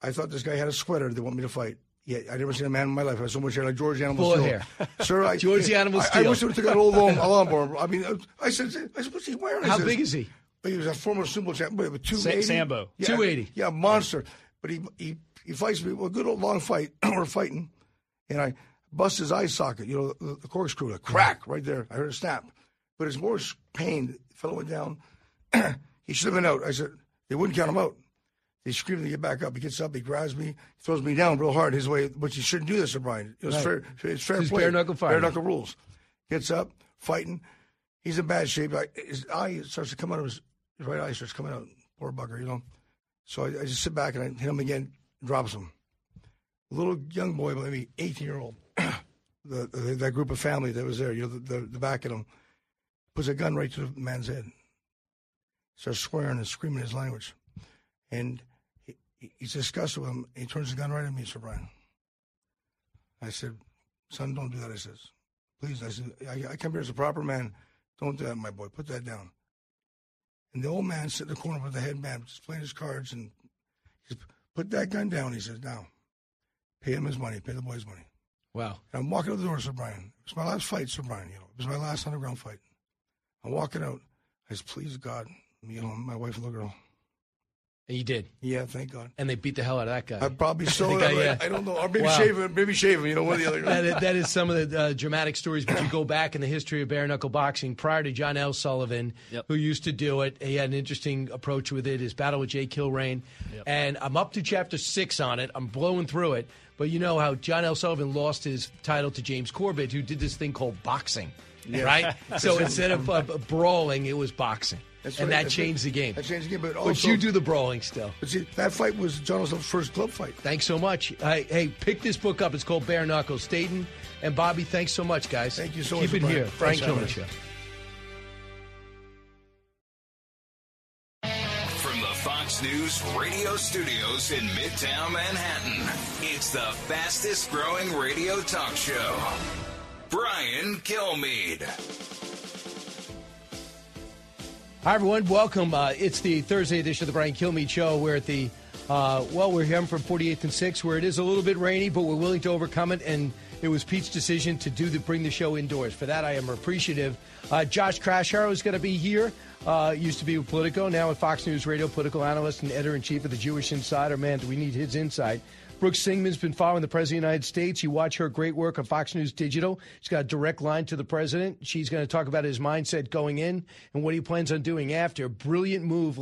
I thought this guy had a sweater they want me to fight. Yeah, I never seen a man in my life have so much hair like George Animal Full Steel. hair. Sir, George the Animal Steel. I wish they took out old alarm bar. I mean, I said, what's he wearing? How big is he? He was a former Super champ, but 280. Sambo. Yeah, 280. Yeah, monster. But he fights me. Well, good old long fight. We're fighting, and I bust his eye socket. You know, the corkscrew, like crack right there. I heard a snap, but it's more pain. The fellow went down. He should have been out. I said they wouldn't count him out. They scream to get back up. He gets up. He grabs me. He throws me down real hard his way, which you shouldn't do this, Brian. It was fair. It's fair play. Bare knuckle fighting. Bare knuckle rules. Gets up, fighting. He's in bad shape. His eye starts to come out of his right eye starts coming out. Poor bugger, you know. So I just sit back and I hit him again. Drops him. A little young boy, maybe 18-year-old. That group of family that was there, you know, the back of him, puts a gun right to the man's head. Starts swearing and screaming his language. And he's disgusted with him. He turns the gun right at me, Sir Brian. I said, son, don't do that. I says, please. I said, I come here as a proper man. Don't do that, my boy. Put that down. And the old man sitting in the corner with the headband, just playing his cards, and he said, put that gun down. He says, now, pay him his money. Pay the boy's money. Wow. And I'm walking out the door, Sir Brian. It was my last fight, Sir Brian. You know, it was my last underground fight. I'm walking out. I said, please, God, you know, my wife and little girl. And you did? Yeah, thank God. And they beat the hell out of that guy. Probably so. I don't know. Or maybe shave him, you know, one or the other. That is some of the dramatic stories, but you go back in the history of bare knuckle boxing prior to John L. Sullivan, who used to do it. He had an interesting approach with it, his battle with Jay Kilrain. And I'm up to chapter 6 on it. I'm blowing through it. But you know how John L. Sullivan lost his title to James Corbett, who did this thing called boxing, right? So instead of brawling, it was boxing. That changed the game. That changed the game, but also... But you do the brawling still. But see, that fight was John Sullivan's first club fight. Thanks so much. Hey, pick this book up. It's called Bare Knuckles. Staten and Bobby, thanks so much, guys. Thank you so much. Keep it here. Brian Kilmeade Show. From the Fox News radio studios in Midtown Manhattan, it's the fastest growing radio talk show. Brian Kilmeade. Hi, everyone. Welcome. It's the Thursday edition of the Brian Kilmeade Show. We're at the, we're here from 48th and 6th, where it is a little bit rainy, but we're willing to overcome it. And it was Pete's decision to bring the show indoors. For that, I am appreciative. Josh Krasher is going to be here. Used to be with Politico, now at Fox News Radio, political analyst and editor-in-chief of the Jewish Insider. Man, do we need his insight. Brooke Singman's been following the President of the United States. You watch her great work on Fox News Digital. She's got a direct line to the President. She's going to talk about his mindset going in and what he plans on doing after. Brilliant move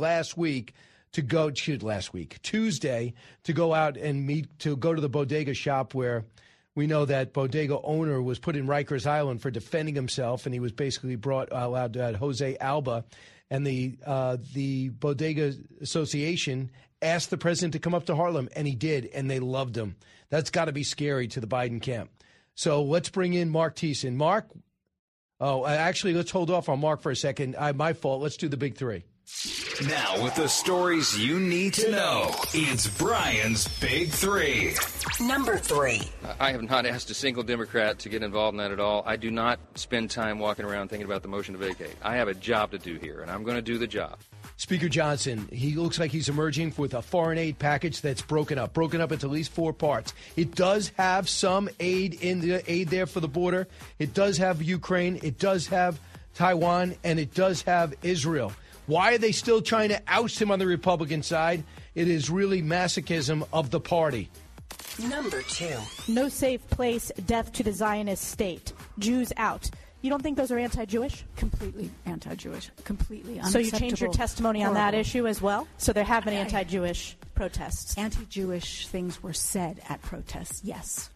Tuesday, to go out and go to the bodega shop where we know that bodega owner was put in Rikers Island for defending himself, and he was basically allowed Jose Alba. And the Bodega Association asked the president to come up to Harlem, and he did, and they loved him. That's got to be scary to the Biden camp. So let's bring in Mark Thiessen. Mark, actually, let's hold off on Mark for a second. My fault. Let's do the big three. Now, with the stories you need to know, it's Brian's Big Three. Number 3. I have not asked a single Democrat to get involved in that at all. I do not spend time walking around thinking about the motion to vacate. I have a job to do here, and I'm going to do the job. Speaker Johnson, he looks like he's emerging with a foreign aid package that's broken up into at least 4 parts. It does have some aid there for the border. It does have Ukraine. It does have Taiwan, and it does have Israel. Why are they still trying to oust him on the Republican side? It is really masochism of the party. Number 2. No safe place, death to the Zionist state. Jews out. You don't think those are anti-Jewish? Completely anti-Jewish. Completely unacceptable. So you changed your testimony on that issue as well? So there have been anti-Jewish protests? Anti-Jewish things were said at protests, yes.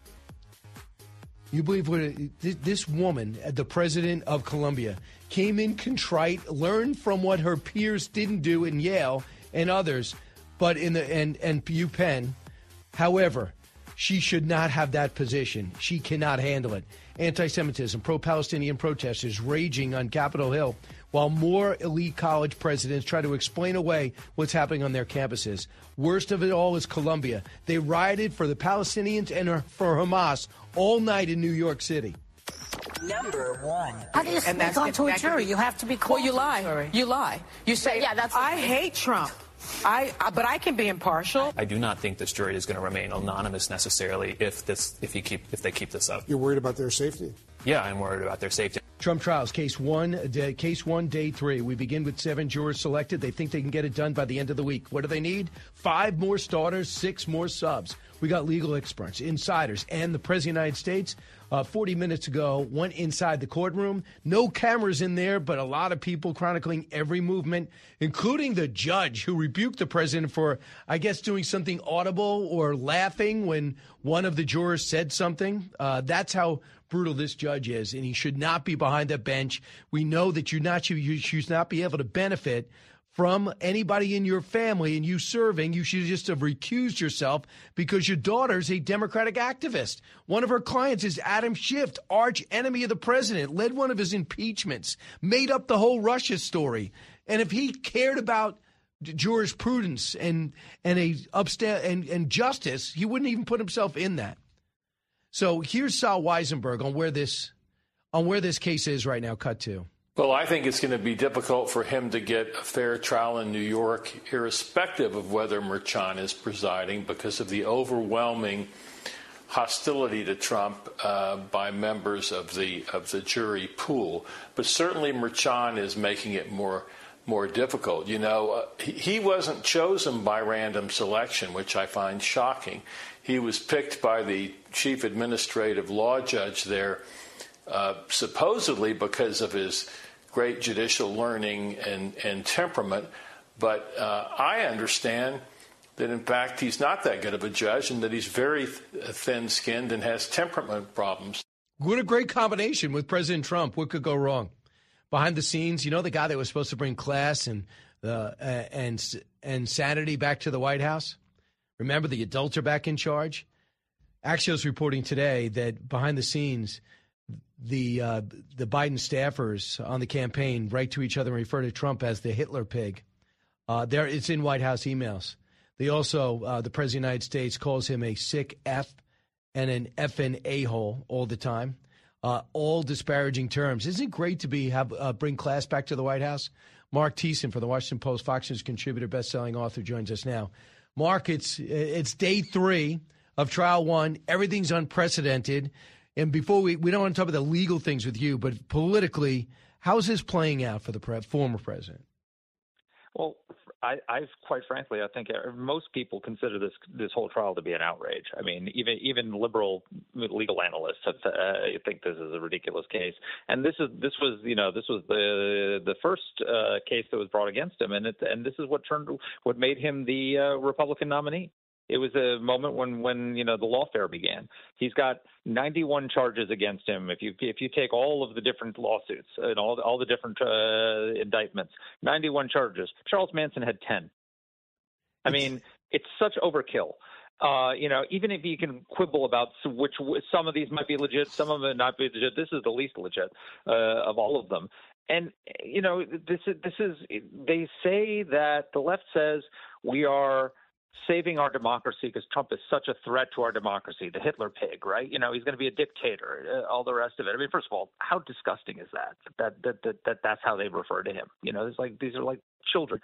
You believe this woman, the president of Columbia, came in contrite, learned from what her peers didn't do in Yale and others, but and UPenn. However, she should not have that position. She cannot handle it. Anti-Semitism, pro-Palestinian protesters raging on Capitol Hill, while more elite college presidents try to explain away what's happening on their campuses. Worst of it all is Columbia. They rioted for the Palestinians and for Hamas all night in New York City. Number 1. How do you speak onto a jury? You have to be called. Well, you lie. You lie. You say, Yeah, that's I hate Trump. But I can be impartial. I do not think this jury is going to remain anonymous necessarily if they keep this up. You're worried about their safety? Yeah, I'm worried about their safety. Trump trials, case one, day 3. We begin with 7 jurors selected. They think they can get it done by the end of the week. What do they need? 5 more starters, 6 more subs. We got legal experts, insiders, and the President of the United States 40 minutes ago went inside the courtroom. No cameras in there, but a lot of people chronicling every movement, including the judge who rebuked the president for, I guess, doing something audible or laughing when one of the jurors said something. That's how brutal this judge is, and he should not be behind that bench. We know that you should not be able to benefit from anybody in your family and you serving. You should just have recused yourself because your daughter's a Democratic activist. One of her clients is Adam Schiff, arch enemy of the president, led one of his impeachments, made up the whole Russia story. And if he cared about jurisprudence and justice, he wouldn't even put himself in that. So here's Sal Weisenberg on where this case is right now. Cut to. Well, I think it's going to be difficult for him to get a fair trial in New York, irrespective of whether Merchan is presiding, because of the overwhelming hostility to Trump by members of the jury pool. But certainly Merchan is making it more difficult. You know, he wasn't chosen by random selection, which I find shocking. He was picked by the chief administrative law judge there, supposedly because of his great judicial learning and temperament. But I understand that, in fact, he's not that good of a judge and that he's very thin-skinned and has temperament problems. What a great combination with President Trump. What could go wrong? Behind the scenes, you know, the guy that was supposed to bring class and sanity back to the White House? Remember, the adults are back in charge? Axios reporting today that behind the scenes, the Biden staffers on the campaign write to each other and refer to Trump as the Hitler pig. It's in White House emails. They also, the President of the United States calls him a sick F and an effing a-hole all the time. All disparaging terms. Isn't it great to bring class back to the White House? Mark Thiessen for the Washington Post, Fox News contributor, best-selling author, joins us now. Mark, it's day 3 of trial 1. Everything's unprecedented. And before we don't want to talk about the legal things with you, but politically, how's this playing out for the former president? Well, I quite frankly, I think most people consider this whole trial to be an outrage. I mean, even liberal legal analysts think this is a ridiculous case. And this was the first case that was brought against him, and this is what made him the Republican nominee. It was a moment when the lawfare began. He's got 91 charges against him. If you take all of the different lawsuits and all the different indictments, 91 charges. Charles Manson had 10. I mean, it's such overkill. Even if you can quibble about which some of these might be legit, some of them not be legit, this is the least legit of all of them. And this is. They say that the left says we are saving our democracy because Trump is such a threat to our democracy, the Hitler pig, right? He's going to be a dictator, all the rest of it. I mean, first of all, how disgusting is that? That's how they refer to him. It's like these are like children.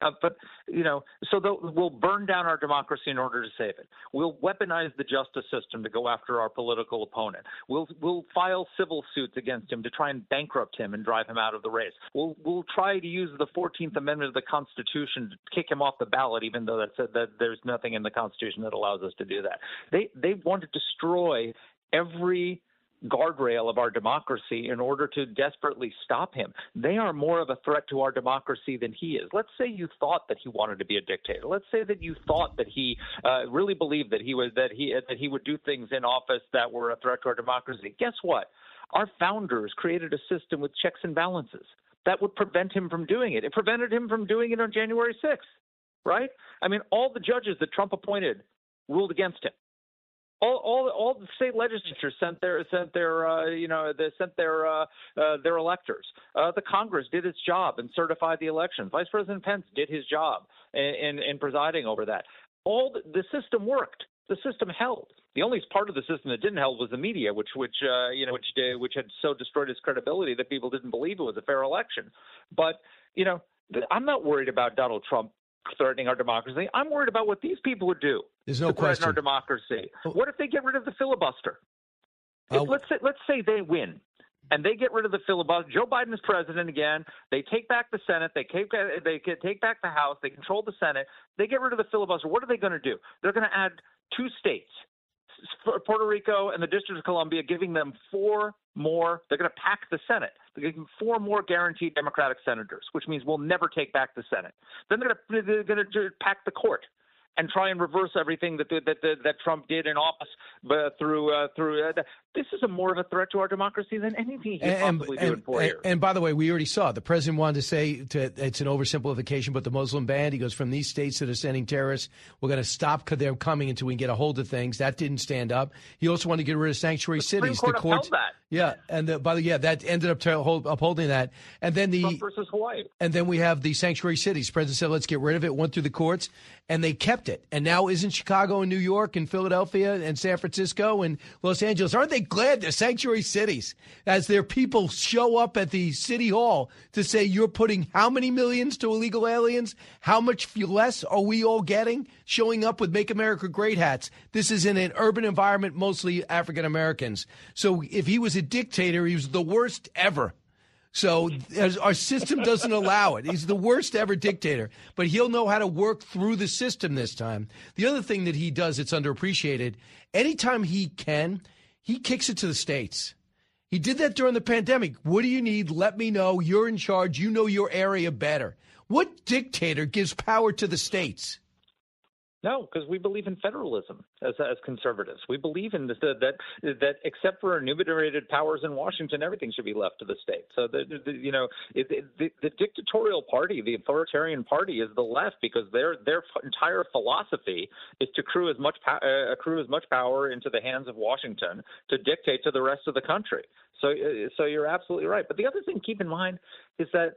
So we'll burn down our democracy in order to save it. We'll weaponize the justice system to go after our political opponent. We'll file civil suits against him to try and bankrupt him and drive him out of the race. We'll try to use the 14th Amendment of the Constitution to kick him off the ballot, even though that there's nothing in the Constitution that allows us to do that. They want to destroy every guardrail of our democracy in order to desperately stop him. They are more of a threat to our democracy than he is. Let's say you thought that he wanted to be a dictator. Let's say that you thought that he really believed that he would do things in office that were a threat to our democracy. Guess what? Our founders created a system with checks and balances that would prevent him from doing it. It prevented him from doing it on January 6th, right? I mean, all the judges that Trump appointed ruled against him. All the state legislatures sent their electors. The Congress did its job and certified the election. Vice President Pence did his job in presiding over that. The system worked. The system held. The only part of the system that didn't hold was the media, which had so destroyed its credibility that people didn't believe it was a fair election. But I'm not worried about Donald Trump threatening our democracy. I'm worried about what these people would do. There's no to threaten question. our democracy. What if they get rid of the filibuster? Let's say they win. And they get rid of the filibuster. Joe Biden is president again. They take back the Senate. They take back the House. They control the Senate. They get rid of the filibuster. What are they going to do? They're going to add 2 states, Puerto Rico and the District of Columbia, giving them 4 more. They're going to pack the Senate. They're going to give them 4 more guaranteed Democratic senators, which means we'll never take back the Senate. Then they're going to pack the court and try and reverse everything that Trump did in office through. This is more of a threat to our democracy than anything he could possibly do in 4 years. And by the way, we already saw the president wanted to say it's an oversimplification, but the Muslim ban. He goes, from these states that are sending terrorists, we're going to stop them coming until we can get a hold of things. That didn't stand up. He also wanted to get rid of sanctuary cities. The court upheld that. Yeah, and that ended up upholding that. And then Trump versus Hawaii. And then we have the sanctuary cities. The president said, let's get rid of it. Went through the courts, and they kept it. And now isn't Chicago and New York and Philadelphia and San Francisco and Los Angeles, aren't they glad they're sanctuary cities as their people show up at the city hall to say you're putting how many millions to illegal aliens? How much less are we all getting? Showing up with Make America Great hats. This is in an urban environment, mostly African Americans. So if he was a dictator, he was the worst ever. So our system doesn't allow it. He's the worst ever dictator, but he'll know how to work through the system this time. The other thing that he does that's underappreciated, anytime he can, he kicks it to the states. He did that during the pandemic. What do you need? Let me know. You're in charge. You know your area better. What dictator gives power to the states? No, because we believe in federalism as conservatives. We believe in that except for enumerated powers in Washington, everything should be left to the state. So the dictatorial party, the authoritarian party, is the left because their entire philosophy is to accrue as much power into the hands of Washington to dictate to the rest of the country. So you're absolutely right. But the other thing to keep in mind is that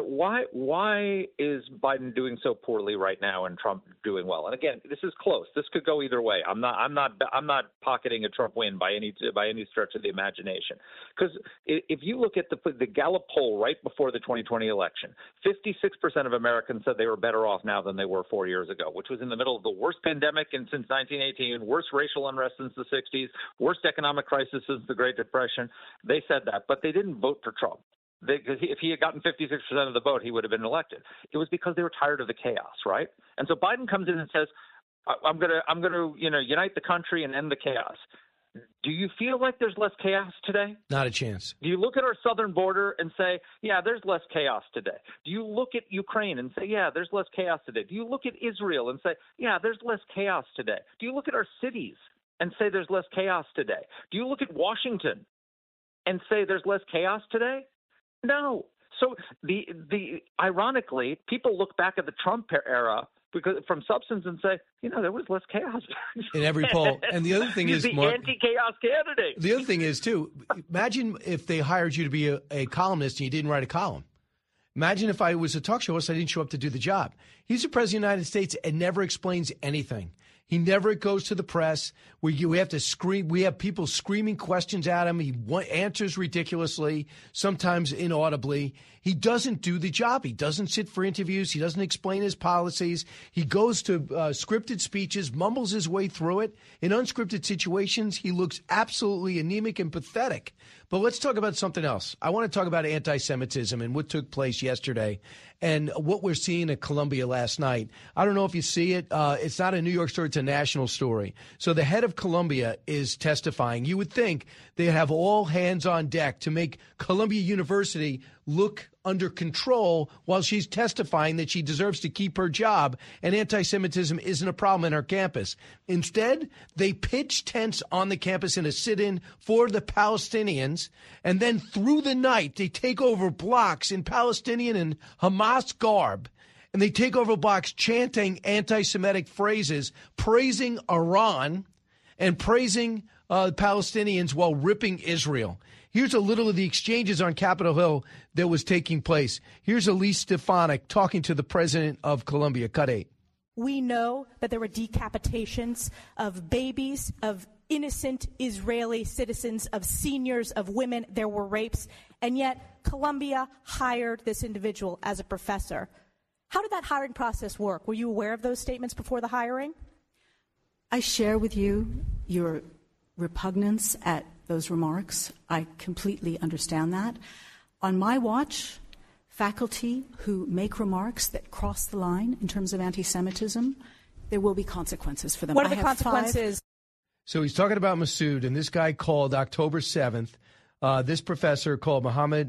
why is Biden doing so poorly right now and Trump doing well? And again, this is close. This could go either way. I'm not pocketing a Trump win by any stretch of the imagination. Because if you look at the Gallup poll right before the 2020 election, 56% of Americans said they were better off now than they were 4 years ago, which was in the middle of the worst pandemic since 1918, worst racial unrest since the 60s, worst economic crisis since the Great Depression. They said that, but they didn't vote for Trump. Because if he had gotten 56% of the vote, he would have been elected. It was because they were tired of the chaos, right? And so Biden comes in and says, "I'm going to unite the country and end the chaos." Do you feel like there's less chaos today? Not a chance. Do you look at our southern border and say, "Yeah, there's less chaos today"? Do you look at Ukraine and say, "Yeah, there's less chaos today"? Do you look at Israel and say, "Yeah, there's less chaos today"? Do you look at our cities and say there's less chaos today? Do you look at Washington and say there's less chaos today? No. So the ironically, people look back at the Trump era from substance and say, there was less chaos in every poll. And the other thing is, the Mark, anti-chaos candidate. The other thing is too. Imagine if they hired you to be a columnist and you didn't write a column. Imagine if I was a talk show host, I didn't show up to do the job. He's the president of the United States and never explains anything. He never goes to the press. We have to scream. We have people screaming questions at him. He answers ridiculously, sometimes inaudibly. He doesn't do the job. He doesn't sit for interviews. He doesn't explain his policies. He goes to scripted speeches, mumbles his way through it. In unscripted situations, he looks absolutely anemic and pathetic. But let's talk about something else. I want to talk about anti-Semitism and what took place yesterday and what we're seeing at Columbia last night. I don't know if you see it. It's not a New York story. It's a national story. So the head of Columbia is testifying. You would think they'd have all hands on deck to make Columbia University look under control while she's testifying that she deserves to keep her job and anti-Semitism isn't a problem in our campus. Instead, they pitch tents on the campus in a sit-in for the Palestinians, and then through the night, they take over blocks in Palestinian and Hamas garb, and they take over blocks chanting anti-Semitic phrases, praising Iran and praising Palestinians while ripping Israel. Here's a little of the exchanges on Capitol Hill that was taking place. Here's Elise Stefanik talking to the president of Columbia. Cut 8. We know that there were decapitations of babies, of innocent Israeli citizens, of seniors, of women. There were rapes. And yet Columbia hired this individual as a professor. How did that hiring process work? Were you aware of those statements before the hiring? I share with you your repugnance at those remarks. I completely understand that. On my watch, faculty who make remarks that cross the line in terms of anti-Semitism, there will be consequences for them. What are the consequences? So he's talking about Massoud, and this guy called October 7th. This professor called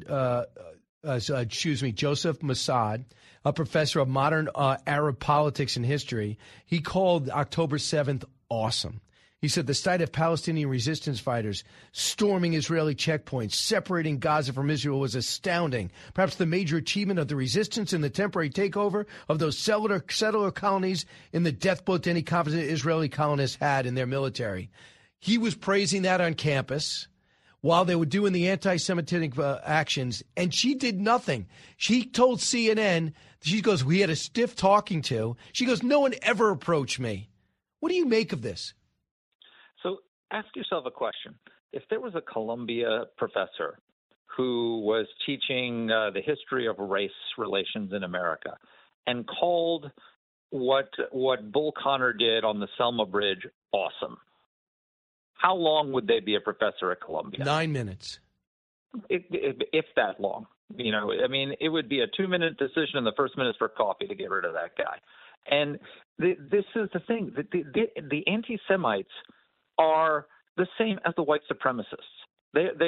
Joseph Massad, a professor of modern Arab politics and history. He called October 7th awesome. He said the sight of Palestinian resistance fighters storming Israeli checkpoints, separating Gaza from Israel was astounding. Perhaps the major achievement of the resistance in the temporary takeover of those settler colonies in the death blow to any confidence Israeli colonists had in their military. He was praising that on campus while they were doing the anti-Semitic actions, and she did nothing. She told CNN, she goes, we had a stiff talking to. She goes, no one ever approached me. What do you make of this? So ask yourself a question. If there was a Columbia professor who was teaching the history of race relations in America and called what Bull Connor did on the Selma Bridge awesome, how long would they be a professor at Columbia? 9 minutes. If that long. You know, I mean, it would be a 2-minute decision in the first minute for coffee to get rid of that guy. And this is the thing. The anti-Semites are the same as the white supremacists. They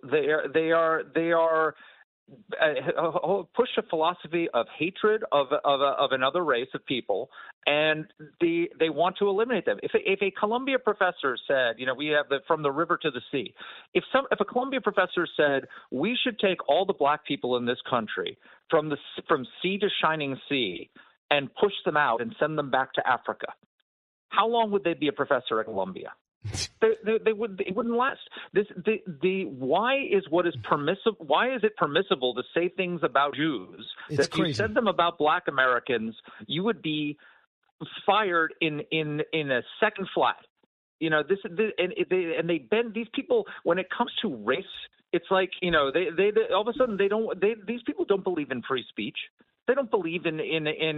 push a philosophy of hatred of another race of people, and they want to eliminate them. If a Columbia professor said, you know, we have from the river to the sea. If a Columbia professor said we should take all the black people in this country from sea to shining sea and push them out and send them back to Africa, how long would they be a professor at Columbia? It wouldn't last. Why is it permissible to say things about Jews that if you said them about Black Americans, you would be fired in a second flat? You know, and they bend these people when it comes to race. It's like, you know, they all of a sudden these people don't believe in free speech. They don't believe in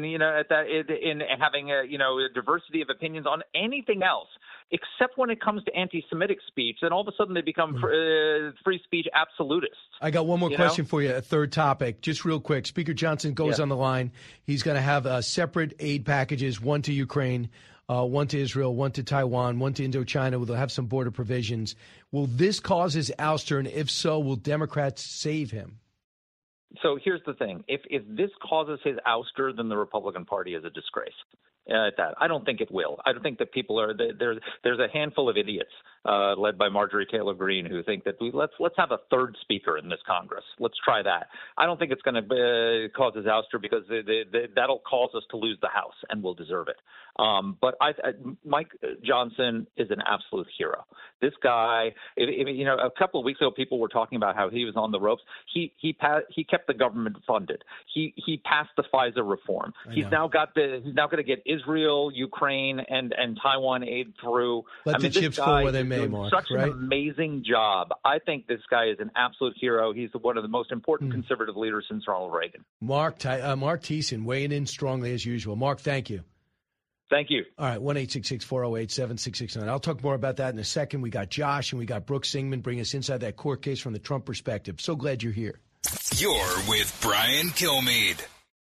having a diversity of opinions on anything else, except when it comes to anti-Semitic speech. Then all of a sudden they become free speech absolutists. I got one more question for you, a third topic, just real quick. Speaker Johnson goes on the line. He's going to have separate aid packages, one to Ukraine, one to Israel, one to Taiwan, one to Indochina. We'll have some border provisions. Will this cause his ouster, and if so, will Democrats save him? So here's the thing. If this causes his ouster, then the Republican Party is a disgrace. I don't think it will. I don't think that people are there's a handful of idiots led by Marjorie Taylor Greene who think that let's have a third speaker in this Congress. Let's try that. I don't think it's going to cause his ouster because that'll cause us to lose the House, and we'll deserve it. But Mike Johnson is an absolute hero. This guy, a couple of weeks ago, people were talking about how he was on the ropes. He kept the government funded. He passed the FISA reform. He's now going to get Israel, Ukraine, and Taiwan aid through. Let the chips fall where they may, Mark. Such an amazing job. I think this guy is an absolute hero. He's one of the most important conservative leaders since Ronald Reagan. Mark Thiessen weighing in strongly as usual. Mark, thank you. Thank you. All right, 1-866-408-7669. I'll talk more about that in a second. We got Josh and we got Brooke Singman bringing us inside that court case from the Trump perspective. So glad you're here. You're with Brian Kilmeade.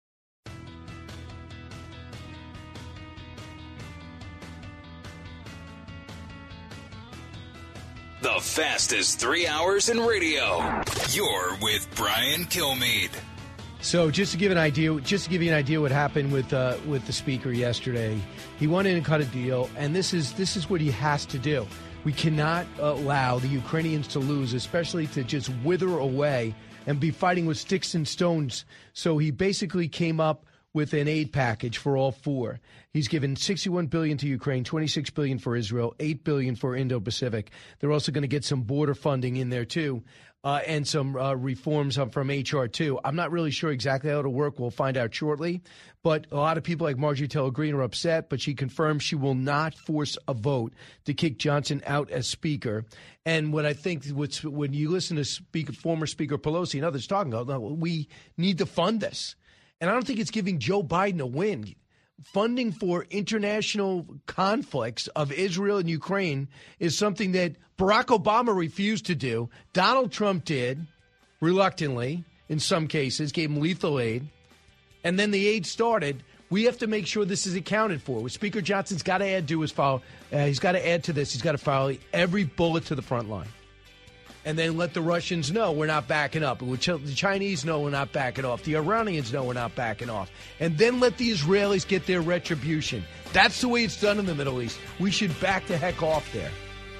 The fastest 3 hours in radio. You're with Brian Kilmeade. So just to give you an idea what happened with the speaker yesterday, he went in and cut a deal, and this is what he has to do. We cannot allow the Ukrainians to lose, especially to just wither away and be fighting with sticks and stones. So he basically came up with an aid package for all four. He's given $61 billion to Ukraine, $26 billion for Israel, $8 billion for Indo-Pacific. They're also going to get some border funding in there, too, and some reforms from H.R. 2. I'm not really sure exactly how it'll work. We'll find out shortly. But a lot of people like Marjorie Taylor Greene are upset, but she confirmed she will not force a vote to kick Johnson out as Speaker. And what I think, when you listen to former Speaker Pelosi and others talking about, we need to fund this. And I don't think it's giving Joe Biden a win. Funding for international conflicts of Israel and Ukraine is something that Barack Obama refused to do. Donald Trump did, reluctantly, in some cases, gave him lethal aid. And then the aid started. We have to make sure this is accounted for. What Speaker Johnson's got to add to his file, he's got to add to this. He's got to follow every bullet to the front line. And then let the Russians know we're not backing up. The Chinese know we're not backing off. The Iranians know we're not backing off. And then let the Israelis get their retribution. That's the way it's done in the Middle East. We should back the heck off there.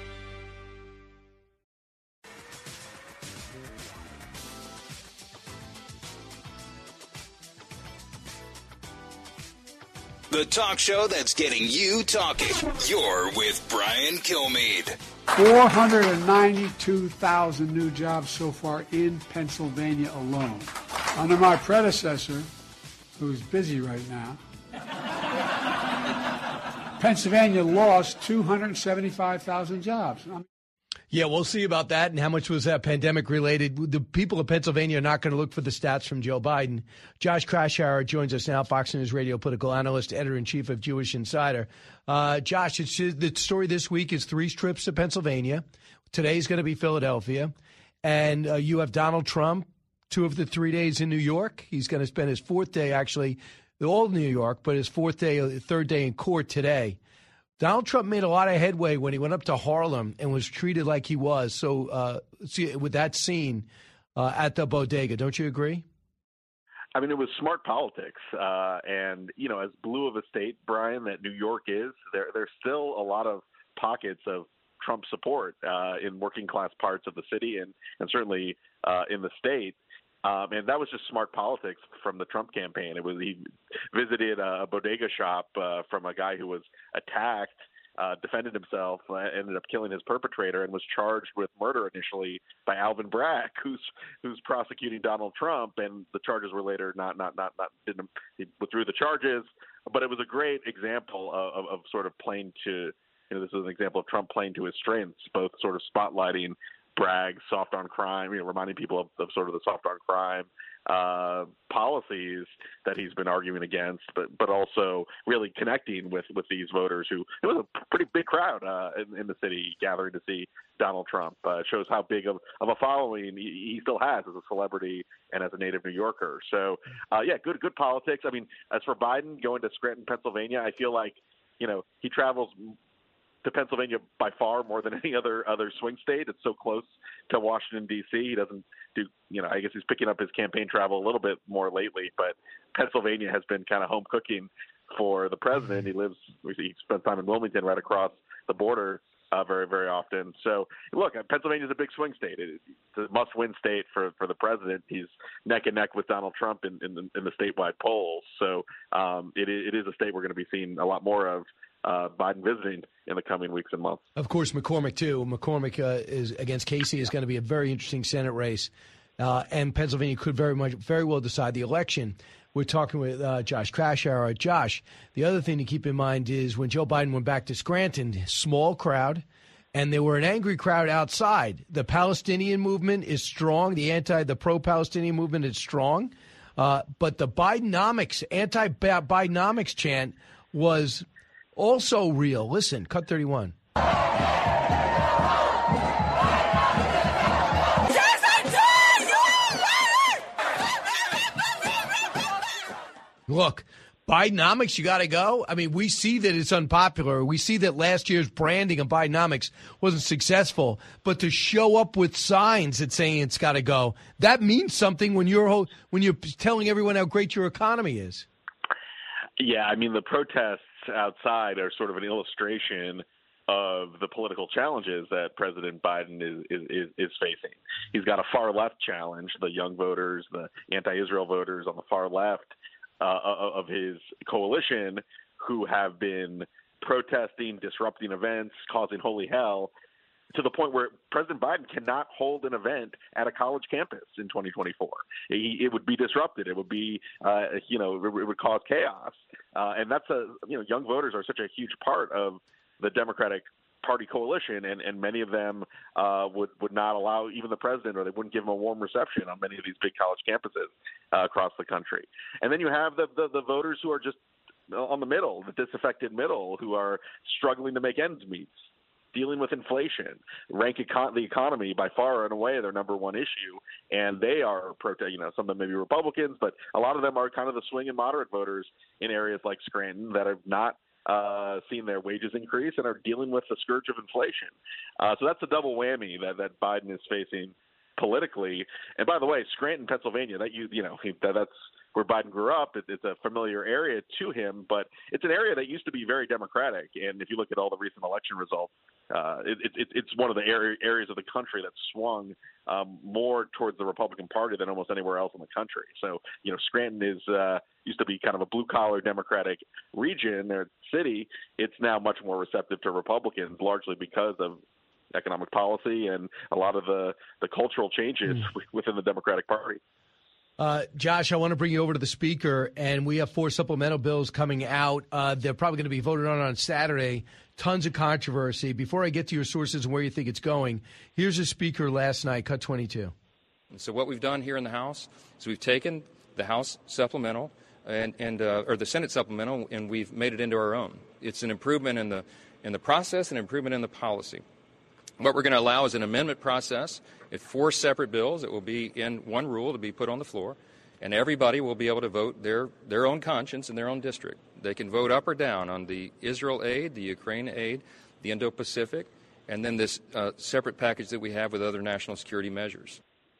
The talk show that's getting you talking. You're with Brian Kilmeade. 492,000 new jobs so far in Pennsylvania alone. Under my predecessor, who's busy right now, Pennsylvania lost 275,000 jobs. Yeah, we'll see about that and how much was that pandemic related. The people of Pennsylvania are not going to look for the stats from Joe Biden. Josh Kraushaar joins us now, Fox News radio political analyst, editor-in-chief of Jewish Insider. Josh, the story this week is 3 trips to Pennsylvania. Today's going to be Philadelphia. And you have Donald Trump, 2 of the 3 days in New York. He's going to spend his 4th day, actually, all in New York, but his 3rd day in court today. Donald Trump made a lot of headway when he went up to Harlem and was treated like he was. So with that scene at the bodega, don't you agree? I mean, it was smart politics. And, you know, as blue of a state, Brian, that New York is, there's still a lot of pockets of Trump support in working class parts of the city and certainly in the state. And that was just smart politics from the Trump campaign. He visited a bodega shop from a guy who was attacked, defended himself, ended up killing his perpetrator, and was charged with murder initially by Alvin Bragg, who's prosecuting Donald Trump. And the charges were later he withdrew the charges. But it was a great example of sort of playing to, this is an example of Trump playing to his strengths, both sort of spotlighting Bragg, soft on crime, reminding people of sort of the soft on crime policies that he's been arguing against, but also really connecting with these voters who, it was a pretty big crowd in the city gathering to see Donald Trump. It shows how big of a following he still has as a celebrity and as a native New Yorker. So, good politics. I mean, as for Biden going to Scranton, Pennsylvania, I feel like, he travels to Pennsylvania by far more than any other swing state. It's so close to Washington, D.C. He doesn't do, I guess he's picking up his campaign travel a little bit more lately, but Pennsylvania has been kind of home cooking for the president. He spent time in Wilmington right across the border very, very often. So, look, Pennsylvania is a big swing state. It's a must-win state for the president. He's neck and neck with Donald Trump in the statewide polls. So it is a state we're going to be seeing a lot more of Biden visiting in the coming weeks and months. Of course, McCormick, too. McCormick is against Casey is going to be a very interesting Senate race, and Pennsylvania could very well decide the election. We're talking with Josh Kraushaar. Josh, the other thing to keep in mind is when Joe Biden went back to Scranton, small crowd, and there were an angry crowd outside. The Palestinian movement is strong. The pro-Palestinian movement is strong. But the Bidenomics, anti-Bidenomics chant was also real. Listen, cut 31. Look, Bidenomics, you got to go. I mean, we see that it's unpopular. We see that last year's branding of Bidenomics wasn't successful. But to show up with signs that saying it's got to go, that means something when you're telling everyone how great your economy is. Yeah, I mean, the protests outside are sort of an illustration of the political challenges that President Biden is facing. He's got a far left challenge, the young voters, the anti-Israel voters on the far left of his coalition who have been protesting, disrupting events, causing holy hell, to the point where President Biden cannot hold an event at a college campus in 2024. It would be disrupted. It would be, it would cause chaos. And that's young voters are such a huge part of the Democratic party coalition, and many of them would not allow even the president, or they wouldn't give him a warm reception on many of these big college campuses across the country. And then you have the voters who are just on the middle, the disaffected middle, who are struggling to make ends meet, dealing with inflation, the economy by far and away their number one issue, and they are some of them may be Republicans, but a lot of them are kind of the swing and moderate voters in areas like Scranton that have not seen their wages increase and are dealing with the scourge of inflation. So that's a double whammy that Biden is facing politically. And by the way, Scranton, Pennsylvania, that's where Biden grew up. It's a familiar area to him, but it's an area that used to be very Democratic. And if you look at all the recent election results, it's one of the areas of the country that swung more towards the Republican Party than almost anywhere else in the country. So, Scranton used to be kind of a blue-collar Democratic region or city. It's now much more receptive to Republicans, largely because of economic policy and a lot of the cultural changes within the Democratic Party. Josh, I want to bring you over to the speaker, and we have 4 supplemental bills coming out. They're probably going to be voted on Saturday. Tons of controversy. Before I get to your sources and where you think it's going, here's a speaker last night, cut 22. And so what we've done here in the House is we've taken the House supplemental or the Senate supplemental, and we've made it into our own. It's an improvement in the process and improvement in the policy. What we're going to allow is an amendment process. It's 4 separate bills that will be in one rule to be put on the floor, and everybody will be able to vote their own conscience in their own district. They can vote up or down on the Israel aid, the Ukraine aid, the Indo-Pacific, and then this separate package that we have with other national security measures.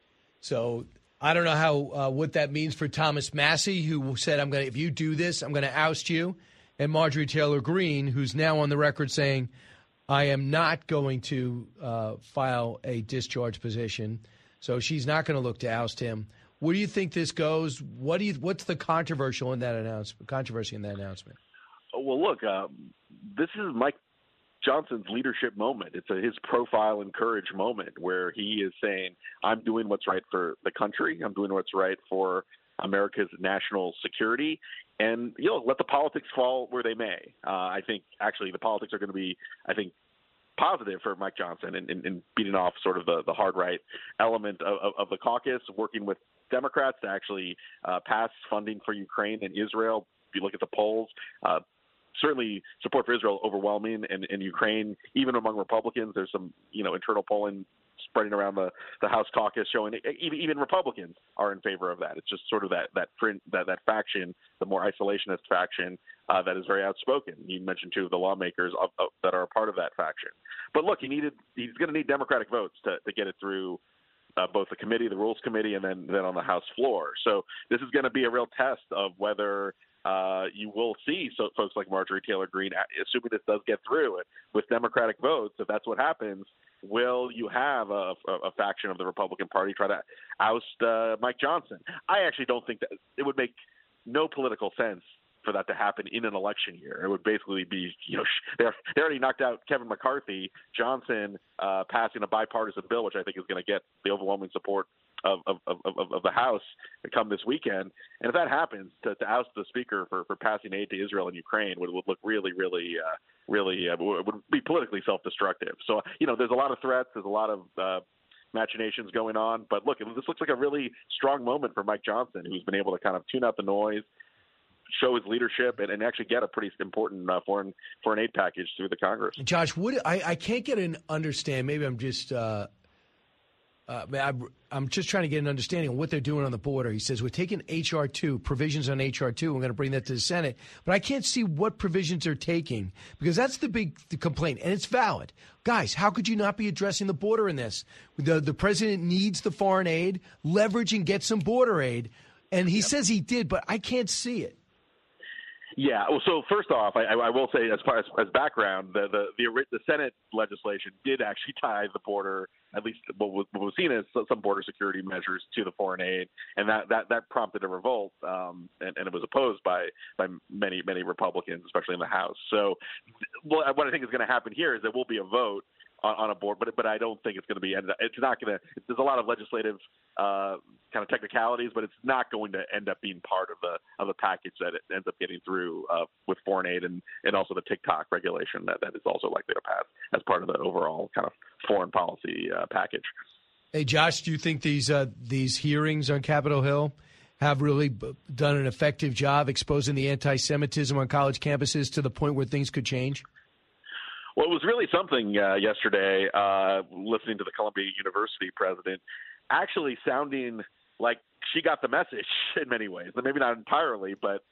So I don't know what that means for Thomas Massie, who said, if you do this, I'm going to oust you, and Marjorie Taylor Greene, who's now on the record saying, I am not going to file a discharge position, so she's not going to look to oust him. Where do you think this goes? What's the controversy in that announcement? Well, look, this is Mike Johnson's leadership moment. It's his profile and courage moment where he is saying, I'm doing what's right for the country. I'm doing what's right for America's national security. And, let the politics fall where they may. I think, actually, the politics are going to be, positive for Mike Johnson in beating off sort of the hard right element of the caucus, working with Democrats to actually pass funding for Ukraine and Israel. If you look at the polls, certainly support for Israel overwhelming, and in Ukraine, even among Republicans, there's some internal polling spreading around the House caucus showing even Republicans are in favor of that. It's just sort of that faction, the more isolationist faction that is very outspoken. You mentioned two of the lawmakers that are a part of that faction. But look, he's going to need Democratic votes to get it through both the committee, the Rules Committee, and then on the House floor. So this is going to be a real test of whether you will see folks like Marjorie Taylor Greene, assuming this does get through with Democratic votes, if that's what happens, will you have a faction of the Republican Party try to oust Mike Johnson? I actually don't think that it would make no political sense for that to happen in an election year. It would basically be, they already knocked out Kevin McCarthy. Johnson passing a bipartisan bill, which I think is going to get the overwhelming support of the House to come this weekend. And if that happens, to oust the speaker for passing aid to Israel and Ukraine would look really would be politically self-destructive. So, there's a lot of threats. There's a lot of machinations going on. But look, this looks like a really strong moment for Mike Johnson, who's been able to kind of tune out the noise, show his leadership, and actually get a pretty important foreign aid package through the Congress. Josh, I can't get an understand. Maybe I'm just I'm just trying to get an understanding of what they're doing on the border. He says we're taking H.R. 2, provisions on H.R. 2. We're going to bring that to the Senate. But I can't see what provisions they're taking because that's the complaint, and it's valid. Guys, how could you not be addressing the border in this? The president needs the foreign aid, leverage and get some border aid. And he says he did, but I can't see it. Yeah. Well, so first off, I will say, as far as background, the Senate legislation did actually tie the border, at least what was seen as some border security measures, to the foreign aid, and that prompted a revolt, and it was opposed by many Republicans, especially in the House. So, what I think is going to happen here is there will be a vote on a board, but I don't think it's going to be. It's not going to. There's a lot of legislative kind of technicalities, but it's not going to end up being part of the package that it ends up getting through with foreign aid and also the TikTok regulation that is also likely to pass as part of the overall kind of foreign policy package. Hey, Josh, do you think these hearings on Capitol Hill have really done an effective job exposing the anti-Semitism on college campuses to the point where things could change? Well, it was really something yesterday, listening to the Columbia University president actually sounding like she got the message in many ways. Maybe not entirely, but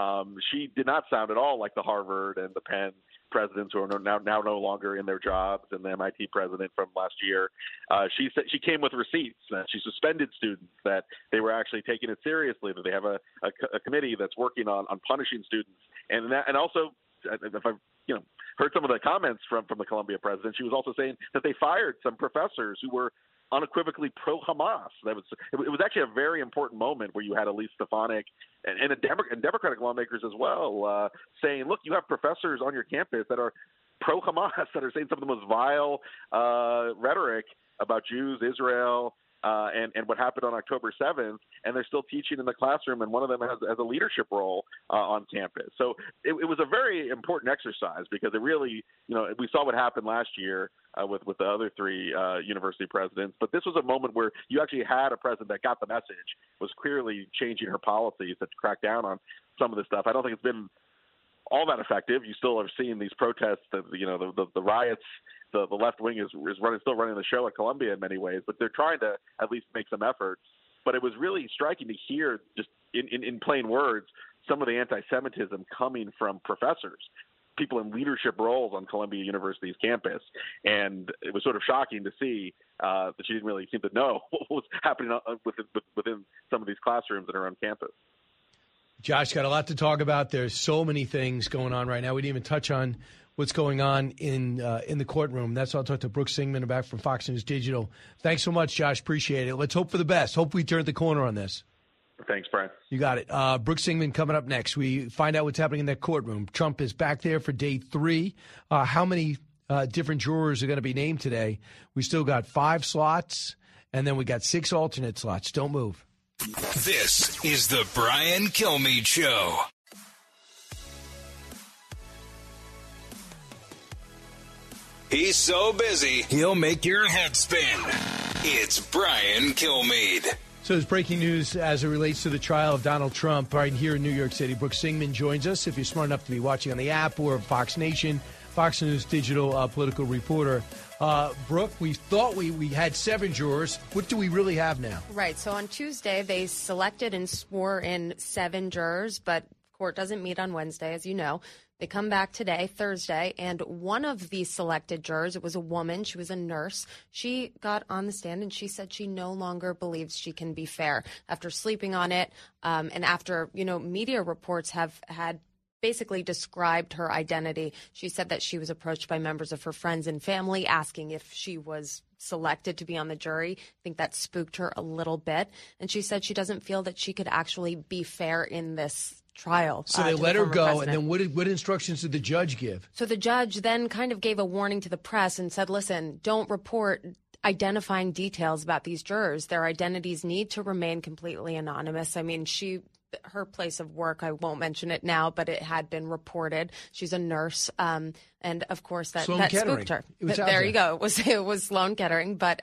she did not sound at all like the Harvard and the Penn presidents who are now no longer in their jobs, and the MIT president from last year. She said she came with receipts, that she suspended students, that they were actually taking it seriously, that they have a committee that's working on punishing students, and also if I've heard some of the comments from the Columbia president, she was also saying that they fired some professors who were unequivocally pro-Hamas. It was actually a very important moment where you had Elise Stefanik and Democratic lawmakers as well saying, look, you have professors on your campus that are pro-Hamas, that are saying some of the most vile rhetoric about Jews, Israel, and what happened on October 7th, and they're still teaching in the classroom, and one of them has a leadership role on campus. So it was a very important exercise because it really, we saw what happened last year with the other three university presidents, but this was a moment where you actually had a president that got the message, was clearly changing her policies to crack down on some of this stuff. I don't think it's been all that effective. You still are seeing these protests, the riots. The left wing is still running the show at Columbia in many ways, but they're trying to at least make some efforts. But it was really striking to hear, just in plain words, some of the anti-Semitism coming from professors, people in leadership roles on Columbia University's campus. And it was sort of shocking to see that she didn't really seem to know what was happening within some of these classrooms that are on campus. Josh, got a lot to talk about. There's so many things going on right now. We didn't even touch on what's going on in the courtroom. That's what I'll talk to Brooke Singman about from Fox News Digital. Thanks so much, Josh. Appreciate it. Let's hope for the best. Hope we turn the corner on this. Thanks, Brian. You got it. Brooke Singman coming up next. We find out what's happening in that courtroom. Trump is back there for day 3. How many different jurors are going to be named today? We still got 5 slots, and then we got 6 alternate slots. Don't move. This is the Brian Kilmeade Show. He's so busy, he'll make your head spin. It's Brian Kilmeade. So there's breaking news as it relates to the trial of Donald Trump right here in New York City. Brooke Singman joins us. If you're smart enough to be watching on the app or Fox Nation, Fox News digital political reporter. Brooke, we thought we had 7 jurors. What do we really have now? Right. So on Tuesday, they selected and swore in 7 jurors, but court doesn't meet on Wednesday, as you know. They come back today, Thursday, and one of the selected jurors, it was a woman, she was a nurse, she got on the stand and she said she no longer believes she can be fair after sleeping on it and after, media reports have had basically described her identity. She said that she was approached by members of her friends and family asking if she was selected to be on the jury. I think that spooked her a little bit. And she said she doesn't feel that she could actually be fair in this trial. So they let her go, and then what instructions did the judge give? So the judge then kind of gave a warning to the press and said, listen, don't report identifying details about these jurors. Their identities need to remain completely anonymous. I mean, her place of work, I won't mention it now, but it had been reported. She's a nurse, and of course that spooked her. There you go. It was Sloan Kettering, but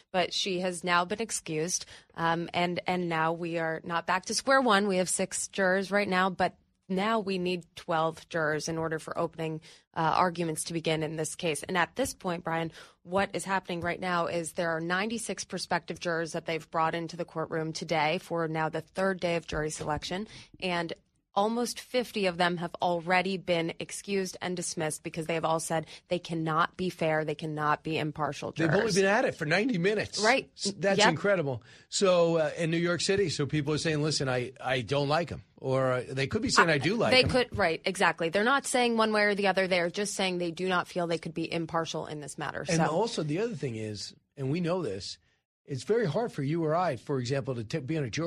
she has now been excused, and now we are not back to square one. We have 6 jurors right now, but now we need 12 jurors in order for opening arguments to begin in this case. And at this point, Brian, what is happening right now is there are 96 prospective jurors that they've brought into the courtroom today for now the 3rd day of jury selection. And almost 50 of them have already been excused and dismissed because they have all said they cannot be fair, they cannot be impartial jurors. They've only been at it for 90 minutes. Right. That's incredible. So in New York City, so people are saying, listen, I don't like him. Or they could be saying I do like him. Right, exactly. They're not saying one way or the other. They're just saying they do not feel they could be impartial in this matter. And also the other thing is, and we know this, it's very hard for you or I, for example, to be on a jury.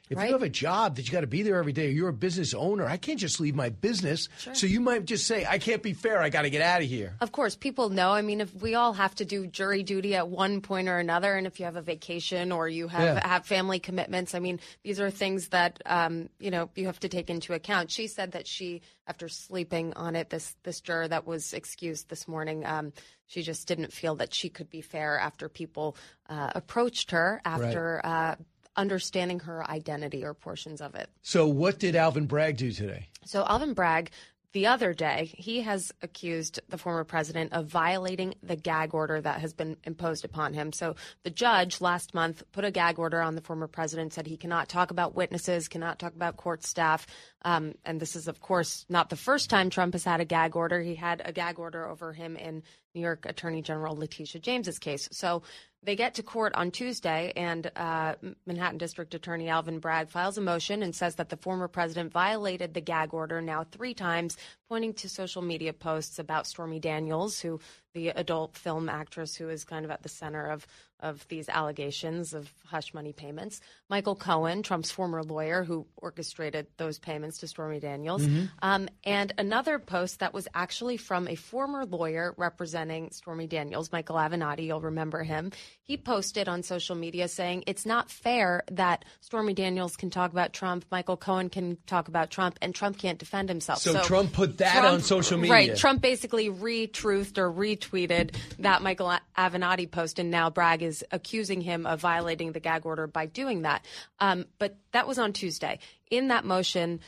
If you have a job that you got to be there every day, or you're a business owner, I can't just leave my business. Sure. So you might just say, I can't be fair. I got to get out of here. Of course, people know. I mean, if we all have to do jury duty at one point or another, and if you have a vacation or you have family commitments, I mean, these are things that, you have to take into account. She said that she, after sleeping on it, this juror that was excused this morning, she just didn't feel that she could be fair after people approached her after understanding her identity or portions of it. So what did Alvin Bragg do today? So Alvin Bragg, the other day, he has accused the former president of violating the gag order that has been imposed upon him. So the judge last month put a gag order on the former president, said he cannot talk about witnesses, cannot talk about court staff. And this is, of course, not the first time Trump has had a gag order. He had a gag order over him in New York Attorney General Letitia James's case. So they get to court on Tuesday, and Manhattan District Attorney Alvin Bragg files a motion and says that the former president violated the gag order now 3 times, pointing to social media posts about Stormy Daniels, who the adult film actress who is kind of at the center of these allegations of hush money payments. Michael Cohen, Trump's former lawyer who orchestrated those payments to Stormy Daniels. And another post that was actually from a former lawyer representing Stormy Daniels, Michael Avenatti, you'll remember him. He posted on social media saying it's not fair that Stormy Daniels can talk about Trump, Michael Cohen can talk about Trump, and Trump can't defend himself. So Trump put that on social media. Right. Trump basically re-truthed or retweeted that Michael Avenatti post, and now Bragg is accusing him of violating the gag order by doing that. But that was on Tuesday. In that motion,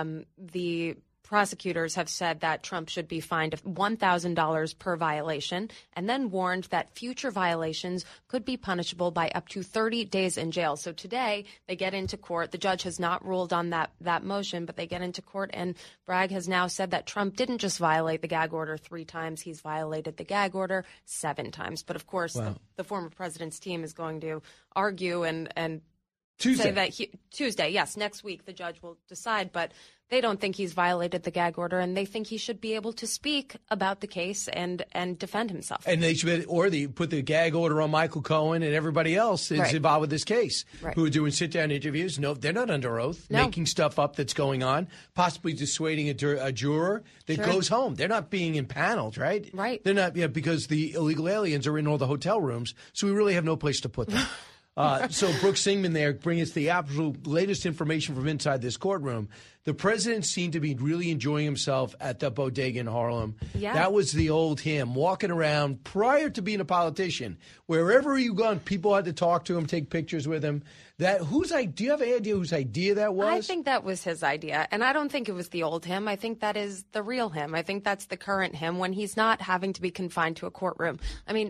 the prosecutors have said that Trump should be fined $1,000 per violation, and then warned that future violations could be punishable by up to 30 days in jail. So today they get into court. The judge has not ruled on that motion, but they get into court, and Bragg has now said that Trump didn't just violate the gag order 3 times. He's violated the gag order 7 times. But of course, the former president's team is going to argue and Tuesday. Say that Tuesday, yes, next week the judge will decide, but they don't think he's violated the gag order, and they think he should be able to speak about the case and defend himself. And they should, they put the gag order on Michael Cohen and everybody else that's involved with this case, who are doing sit-down interviews. No, they're not under oath, making stuff up that's going on, possibly dissuading a juror that goes home. They're not being impaneled, right? Right. They're not, because the illegal aliens are in all the hotel rooms, so we really have no place to put them. So Brooke Singman there bringing us the absolute latest information from inside this courtroom. The president seemed to be really enjoying himself at the bodega in Harlem. Yeah. That was the old him, walking around prior to being a politician. Wherever you gone, people had to talk to him, take pictures with him. Do you have any idea whose idea that was? I think that was his idea, and I don't think it was the old him. I think that is the real him. I think that's the current him when he's not having to be confined to a courtroom. I mean,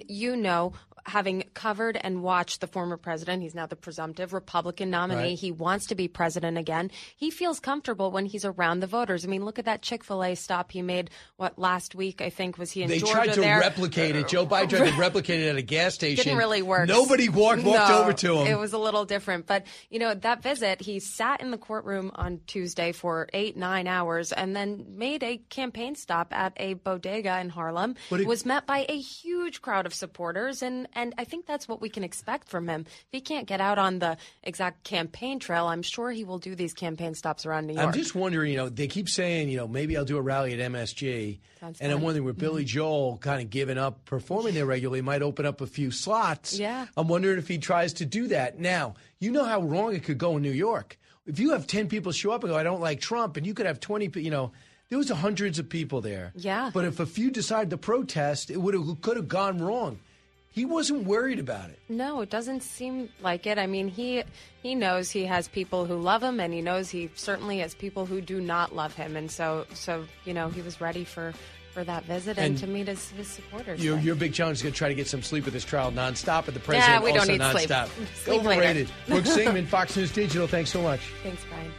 having covered and watched the former president, he's now the presumptive Republican nominee. Right. He wants to be president again. He feels comfortable when he's around the voters. I mean, look at that Chick-fil-A stop he made, last week, I think, was he in Georgia there? They tried to replicate it. Joe Biden tried to replicate it at a gas station. Didn't really work. Nobody walked over to him. It was a little different. But, that visit, he sat in the courtroom on Tuesday for 8-9 hours and then made a campaign stop at a bodega in Harlem. But was met by a huge crowd of supporters, and I think that's what we can expect from him. If he can't get out on the exact campaign trail, I'm sure he will do these campaign stops around New York. I'm just wondering, they keep saying, maybe I'll do a rally at MSG. Sounds and fun. I'm wondering, with Billy Joel kind of giving up performing there regularly, might open up a few slots. Yeah. I'm wondering if he tries to do that. Now, you know how wrong it could go in New York. If you have 10 people show up and go, I don't like Trump, and you could have 20, there was hundreds of people there. Yeah. But if a few decided to protest, it could have gone wrong. He wasn't worried about it. No, it doesn't seem like it. I mean, he knows he has people who love him, and he knows he certainly has people who do not love him. And so he was ready for that visit and to meet his supporters. Your big challenge is going to try to get some sleep with this trial nonstop, but the president we also don't need nonstop. Sleep Overrated. later. Brooke Singman, Fox News Digital, thanks so much. Thanks, Brian.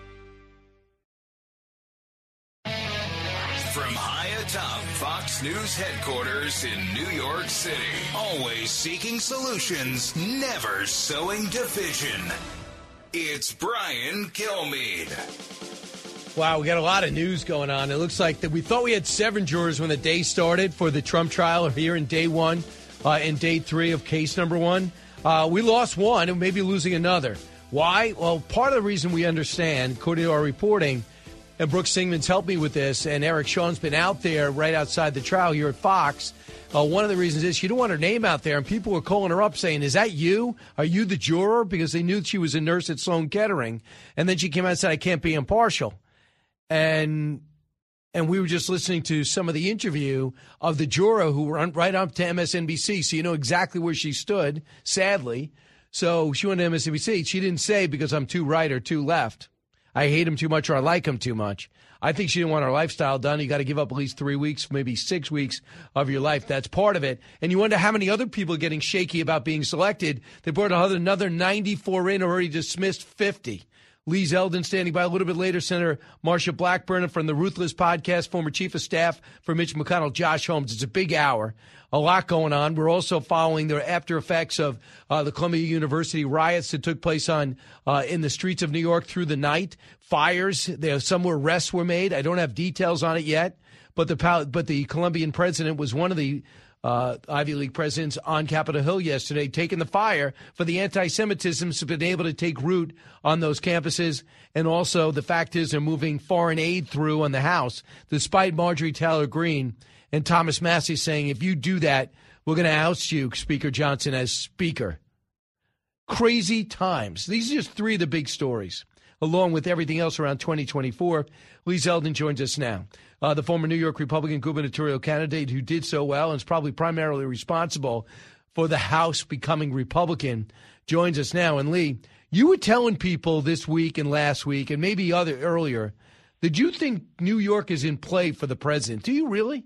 From high atop Fox News headquarters in New York City, always seeking solutions, never sowing division. It's Brian Kilmeade. Wow, we got a lot of news going on. It looks like that we thought we had 7 jurors when the day started for the Trump trial here in day 1 and day 3 of case number 1. We lost one and maybe losing another. Why? Well, part of the reason we understand, according to our reporting, and Brooke Singman's helped me with this, and Eric Shawn's been out there right outside the trial here at Fox. One of the reasons is she didn't want her name out there, and people were calling her up saying, is that you? Are you the juror? Because they knew she was a nurse at Sloan Kettering. And then she came out and said, I can't be impartial. And we were just listening to some of the interview of the juror who were right up to MSNBC, so you know exactly where she stood, sadly. So she went to MSNBC. She didn't say because I'm too right or too left. I hate him too much or I like him too much. I think she didn't want her lifestyle done. You got to give up at least 3 weeks, maybe 6 weeks of your life. That's part of it. And you wonder how many other people are getting shaky about being selected. They brought another 94 in, already dismissed 50. Lee Zeldin standing by a little bit later. Senator Marsha Blackburn from the Ruthless podcast, former chief of staff for Mitch McConnell, Josh Holmes. It's a big hour. A lot going on. We're also following the after effects of the Columbia University riots that took place in the streets of New York through the night. Fires. Some arrests were made. I don't have details on it yet, but the Colombian president was one of the Ivy League presidents on Capitol Hill yesterday, taking the fire for the anti-Semitism that's been able to take root on those campuses. And also the fact is they're moving foreign aid through on the House, despite Marjorie Taylor Greene and Thomas Massie saying, if you do that, we're going to oust you, Speaker Johnson, as Speaker. Crazy times. These are just three of the big stories, along with everything else around 2024. Lee Zeldin joins us now. The former New York Republican gubernatorial candidate who did so well and is probably primarily responsible for the House becoming Republican, joins us now. And Lee, you were telling people this week and last week and maybe earlier that you think New York is in play for the president. Do you really?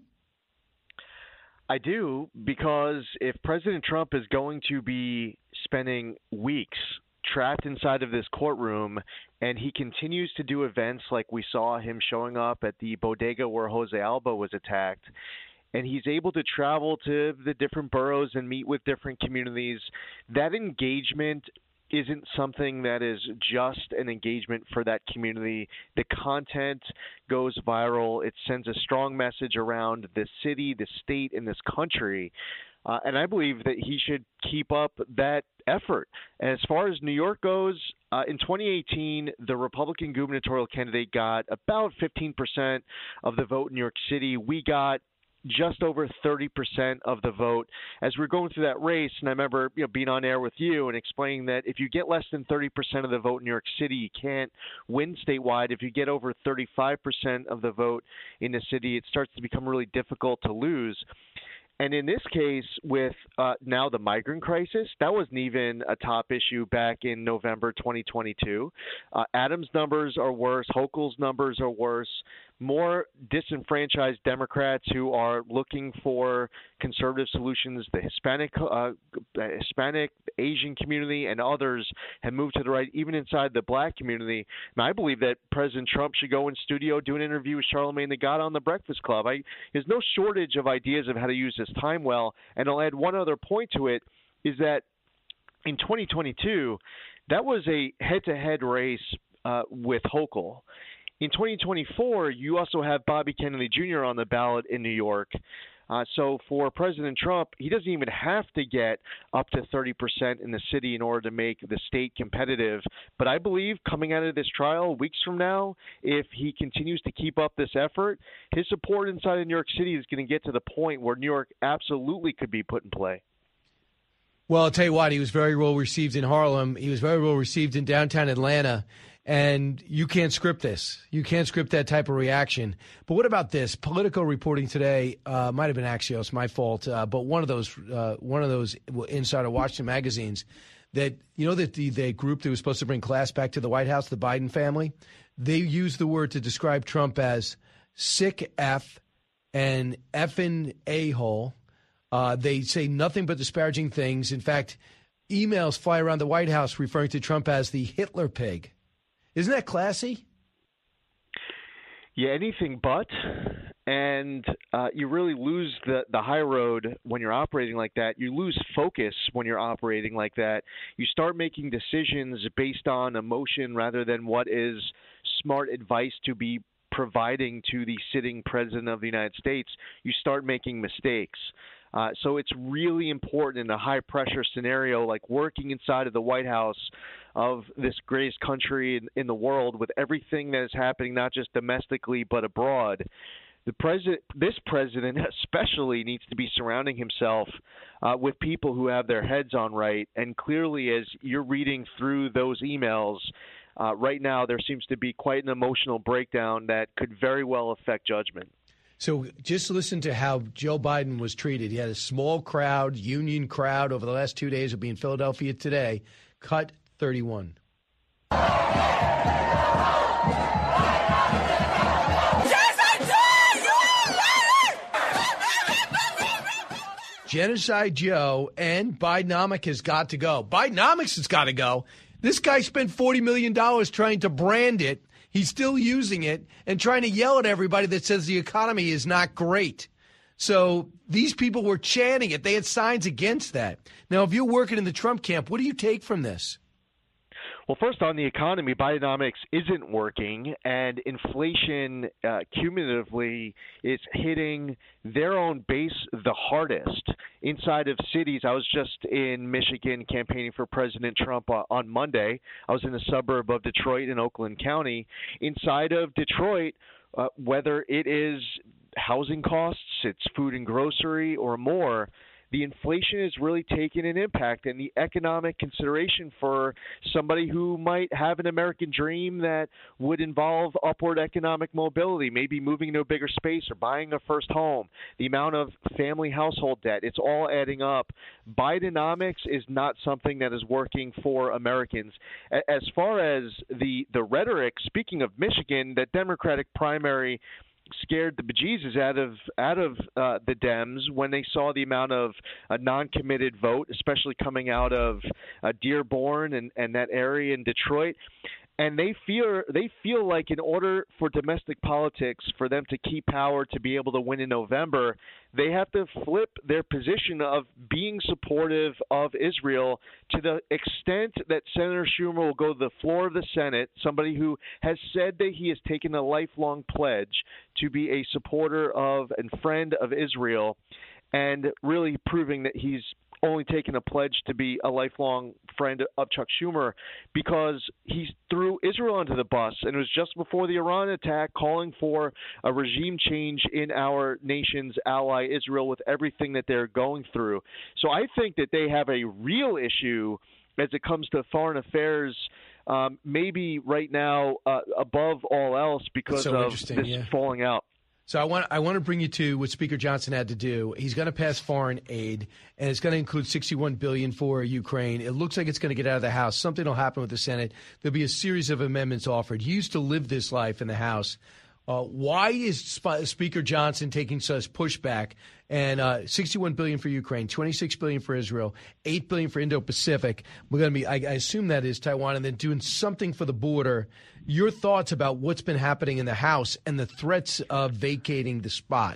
I do, because if President Trump is going to be spending weeks trapped inside of this courtroom and he continues to do events like we saw him showing up at the bodega where Jose Alba was attacked, and he's able to travel to the different boroughs and meet with different communities, that engagement isn't something that is just an engagement for that community. The content goes viral. It sends a strong message around the city, the state, and this country. And I believe that he should keep up that effort. As far as New York goes, in 2018, the Republican gubernatorial candidate got about 15% of the vote in New York City. We got just over 30% of the vote. As we're going through that race, and I remember being on air with you and explaining that if you get less than 30% of the vote in New York City, you can't win statewide. If you get over 35% of the vote in the city, it starts to become really difficult to lose. And in this case, with now the migrant crisis, that wasn't even a top issue back in November 2022. Adams' numbers are worse. Hochul's numbers are worse. More disenfranchised Democrats who are looking for conservative solutions, the Hispanic, Asian community, and others have moved to the right, even inside the black community. And I believe that President Trump should go in studio, do an interview with Charlamagne the God on The Breakfast Club. There's no shortage of ideas of how to use this time well. And I'll add one other point to it, is that in 2022, that was a head-to-head race with Hochul. In 2024, you also have Bobby Kennedy Jr. on the ballot in New York. So for President Trump, he doesn't even have to get up to 30% in the city in order to make the state competitive. But I believe coming out of this trial weeks from now, if he continues to keep up this effort, his support inside of New York City is going to get to the point where New York absolutely could be put in play. Well, I'll tell you what, he was very well received in Harlem. He was very well received in downtown Atlanta. And you can't script this. You can't script that type of reaction. But what about this? Politico reporting today, might have been Axios, my fault, but one of those Insider Washington magazines, that that the group that was supposed to bring class back to the White House, the Biden family, they used the word to describe Trump as sick F and effing a-hole. They say nothing but disparaging things. In fact, emails fly around the White House referring to Trump as the Hitler pig. Isn't that classy? Yeah, anything but. And you really lose the high road when you're operating like that. You lose focus when you're operating like that. You start making decisions based on emotion rather than what is smart advice to be providing to the sitting president of the United States. You start making mistakes. So it's really important in a high-pressure scenario like working inside of the White House of this greatest country in the world with everything that is happening, not just domestically but abroad. This president especially needs to be surrounding himself with people who have their heads on right. And clearly, as you're reading through those emails, right now there seems to be quite an emotional breakdown that could very well affect judgment. So just listen to how Joe Biden was treated. He had a small crowd, union crowd, over the last 2 days. Will be in Philadelphia today. Cut 31. Genocide Joe and Bidenomics has got to go. Bidenomics has got to go. This guy spent $40 million trying to brand it. He's still using it and trying to yell at everybody that says the economy is not great. So these people were chanting it. They had signs against that. Now, if you're working in the Trump camp, what do you take from this? Well, first on the economy, Bidenomics isn't working, and inflation cumulatively is hitting their own base the hardest inside of cities. I was just in Michigan campaigning for President Trump on Monday. I was in a suburb of Detroit in Oakland County. Inside of Detroit, whether it is housing costs, it's food and grocery, or more, the inflation is really taking an impact, and the economic consideration for somebody who might have an American dream that would involve upward economic mobility, maybe moving into a bigger space or buying a first home, the amount of family household debt, it's all adding up. Bidenomics is not something that is working for Americans. As far as the rhetoric, speaking of Michigan, that Democratic primary scared the bejesus out of the Dems when they saw the amount of non-committed vote, especially coming out of Dearborn and that area in Detroit. And they feel like in order for domestic politics, for them to keep power, to be able to win in November, they have to flip their position of being supportive of Israel to the extent that Senator Schumer will go to the floor of the Senate, somebody who has said that he has taken a lifelong pledge to be a supporter of and friend of Israel, and really proving that he's only taken a pledge to be a lifelong friend of Chuck Schumer, because he threw Israel under the bus, and it was just before the Iran attack calling for a regime change in our nation's ally Israel with everything that they're going through. So I think that they have a real issue as it comes to foreign affairs, maybe right now above all else because of this falling out. So I want to bring you to what Speaker Johnson had to do. He's going to pass foreign aid, and it's going to include $61 billion for Ukraine. It looks like it's going to get out of the House. Something will happen with the Senate. There'll be a series of amendments offered. He used to live this life in the House. Why is Speaker Johnson taking such pushback? And $61 billion for Ukraine, $26 billion for Israel, $8 billion for Indo-Pacific. We're going to be, I assume that is Taiwan, and then doing something for the border. Your thoughts about what's been happening in the House and the threats of vacating the spot?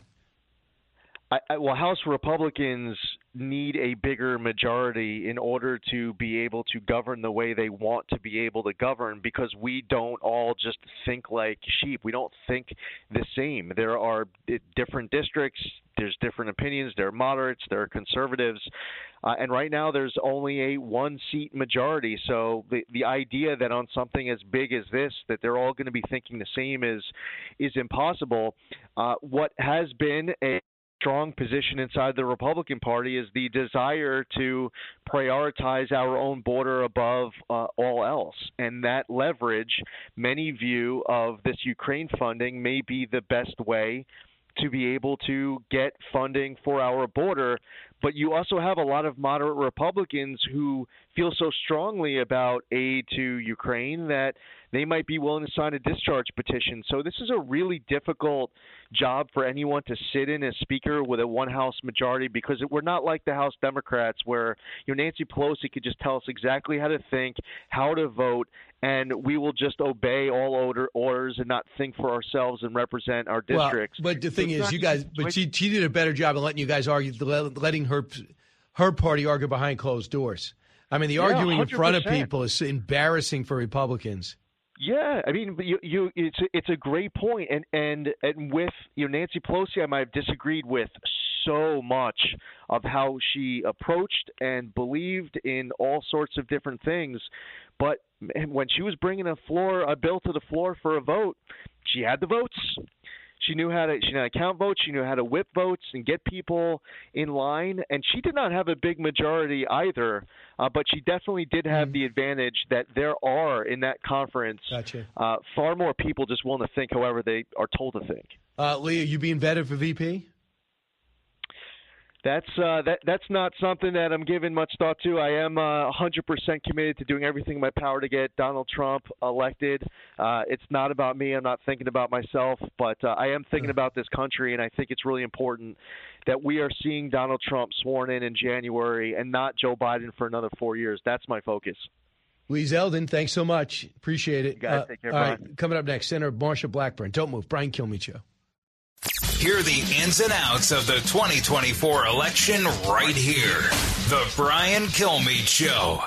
Well, House Republicans need a bigger majority in order to be able to govern the way they want to be able to govern, because we don't all just think like sheep. We don't think the same. There are different districts. There's different opinions. There are moderates. There are conservatives. And right now there's only a one-seat majority. So the idea that on something as big as this that they're all going to be thinking the same is impossible. What has been a strong position inside the Republican Party is the desire to prioritize our own border above all else. And that leverage, many view of this Ukraine funding may be the best way to be able to get funding for our border. But you also have a lot of moderate Republicans who feel so strongly about aid to Ukraine that they might be willing to sign a discharge petition. So this is a really difficult job for anyone to sit in as Speaker with a one-House majority, because we're not like the House Democrats where Nancy Pelosi could just tell us exactly how to think, how to vote, and we will just obey all orders and not think for ourselves and represent our districts. Well, but the thing is, you guys, but she did a better job of letting you guys argue, letting her party argue behind closed doors. I mean, the arguing 100%. In front of people is embarrassing for Republicans. Yeah, I mean, it's a great point, and with Nancy Pelosi, I might have disagreed with so much of how she approached and believed in all sorts of different things. But when she was bringing a bill to the floor for a vote, she had the votes. She knew how to count votes. She knew how to whip votes and get people in line. And she did not have a big majority either, but she definitely did have the advantage that there are in that conference far more people just willing to think however they are told to think. Lee, are you being vetted for VP? That's not something that I'm giving much thought to. I am 100% committed to doing everything in my power to get Donald Trump elected. It's not about me. I'm not thinking about myself, but I am thinking about this country, and I think it's really important that we are seeing Donald Trump sworn in January and not Joe Biden for another 4 years. That's my focus. Lee Zeldin, thanks so much. Appreciate it. You guys take care, all Brian. right, coming up next, Senator Marsha Blackburn. Don't move. Brian Kilmeade Show. Hear the ins and outs of the 2024 election right here. The Brian Kilmeade Show.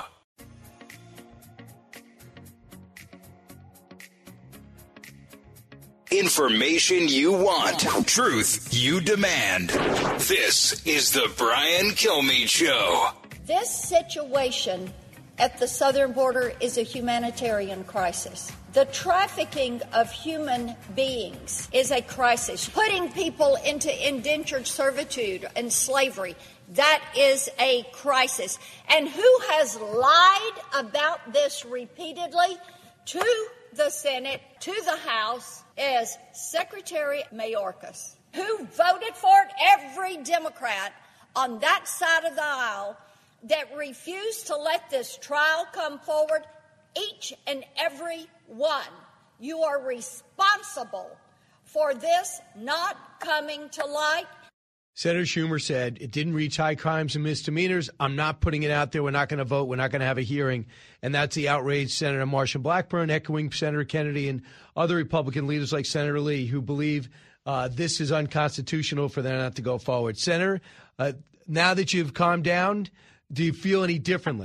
Information you want. Truth you demand. This is the Brian Kilmeade Show. This situation at the southern border is a humanitarian crisis. The trafficking of human beings is a crisis. Putting people into indentured servitude and slavery, that is a crisis. And who has lied about this repeatedly to the Senate, to the House, is Secretary Mayorkas, who voted for it, every Democrat on that side of the aisle that refused to let this trial come forward. Each and every one. You are responsible for this not coming to light. Senator Schumer said it didn't reach high crimes and misdemeanors. I'm not putting it out there. We're not going to vote. We're not going to have a hearing. And that's the outraged Senator Marsha Blackburn, echoing Senator Kennedy and other Republican leaders like Senator Lee, who believe this is unconstitutional for them not to go forward. Senator, now that you've calmed down, do you feel any differently?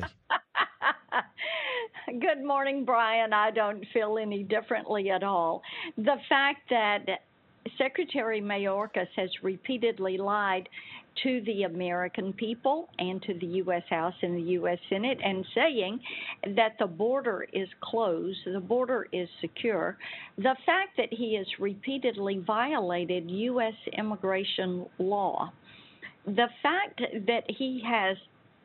Good morning, Brian. I don't feel any differently at all. The fact that Secretary Mayorkas has repeatedly lied to the American people and to the U.S. House and the U.S. Senate and saying that the border is closed, the border is secure, the fact that he has repeatedly violated U.S. immigration law, the fact that he has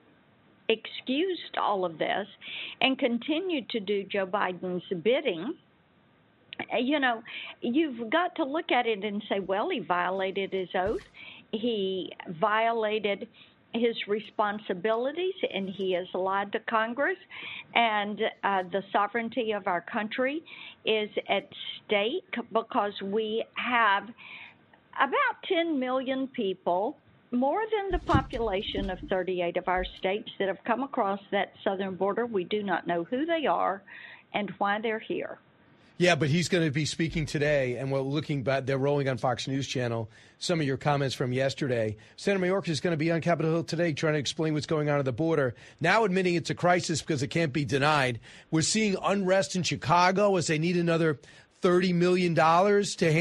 excused all of this and continued to do Joe Biden's bidding, you know, you've got to look at it and say, well, he violated his oath. He violated his responsibilities, and he has lied to Congress. And the sovereignty of our country is at stake because we have about 10 million people, more than the population of 38 of our states, that have come across that southern border. We do not know who they are and why they're here. Yeah, but he's going to be speaking today, and we're looking back. They're rolling on Fox News Channel some of your comments from yesterday. Senator Mayorkas is going to be on Capitol Hill today trying to explain what's going on at the border, now admitting it's a crisis because it can't be denied. We're seeing unrest in Chicago as they need another $30 million to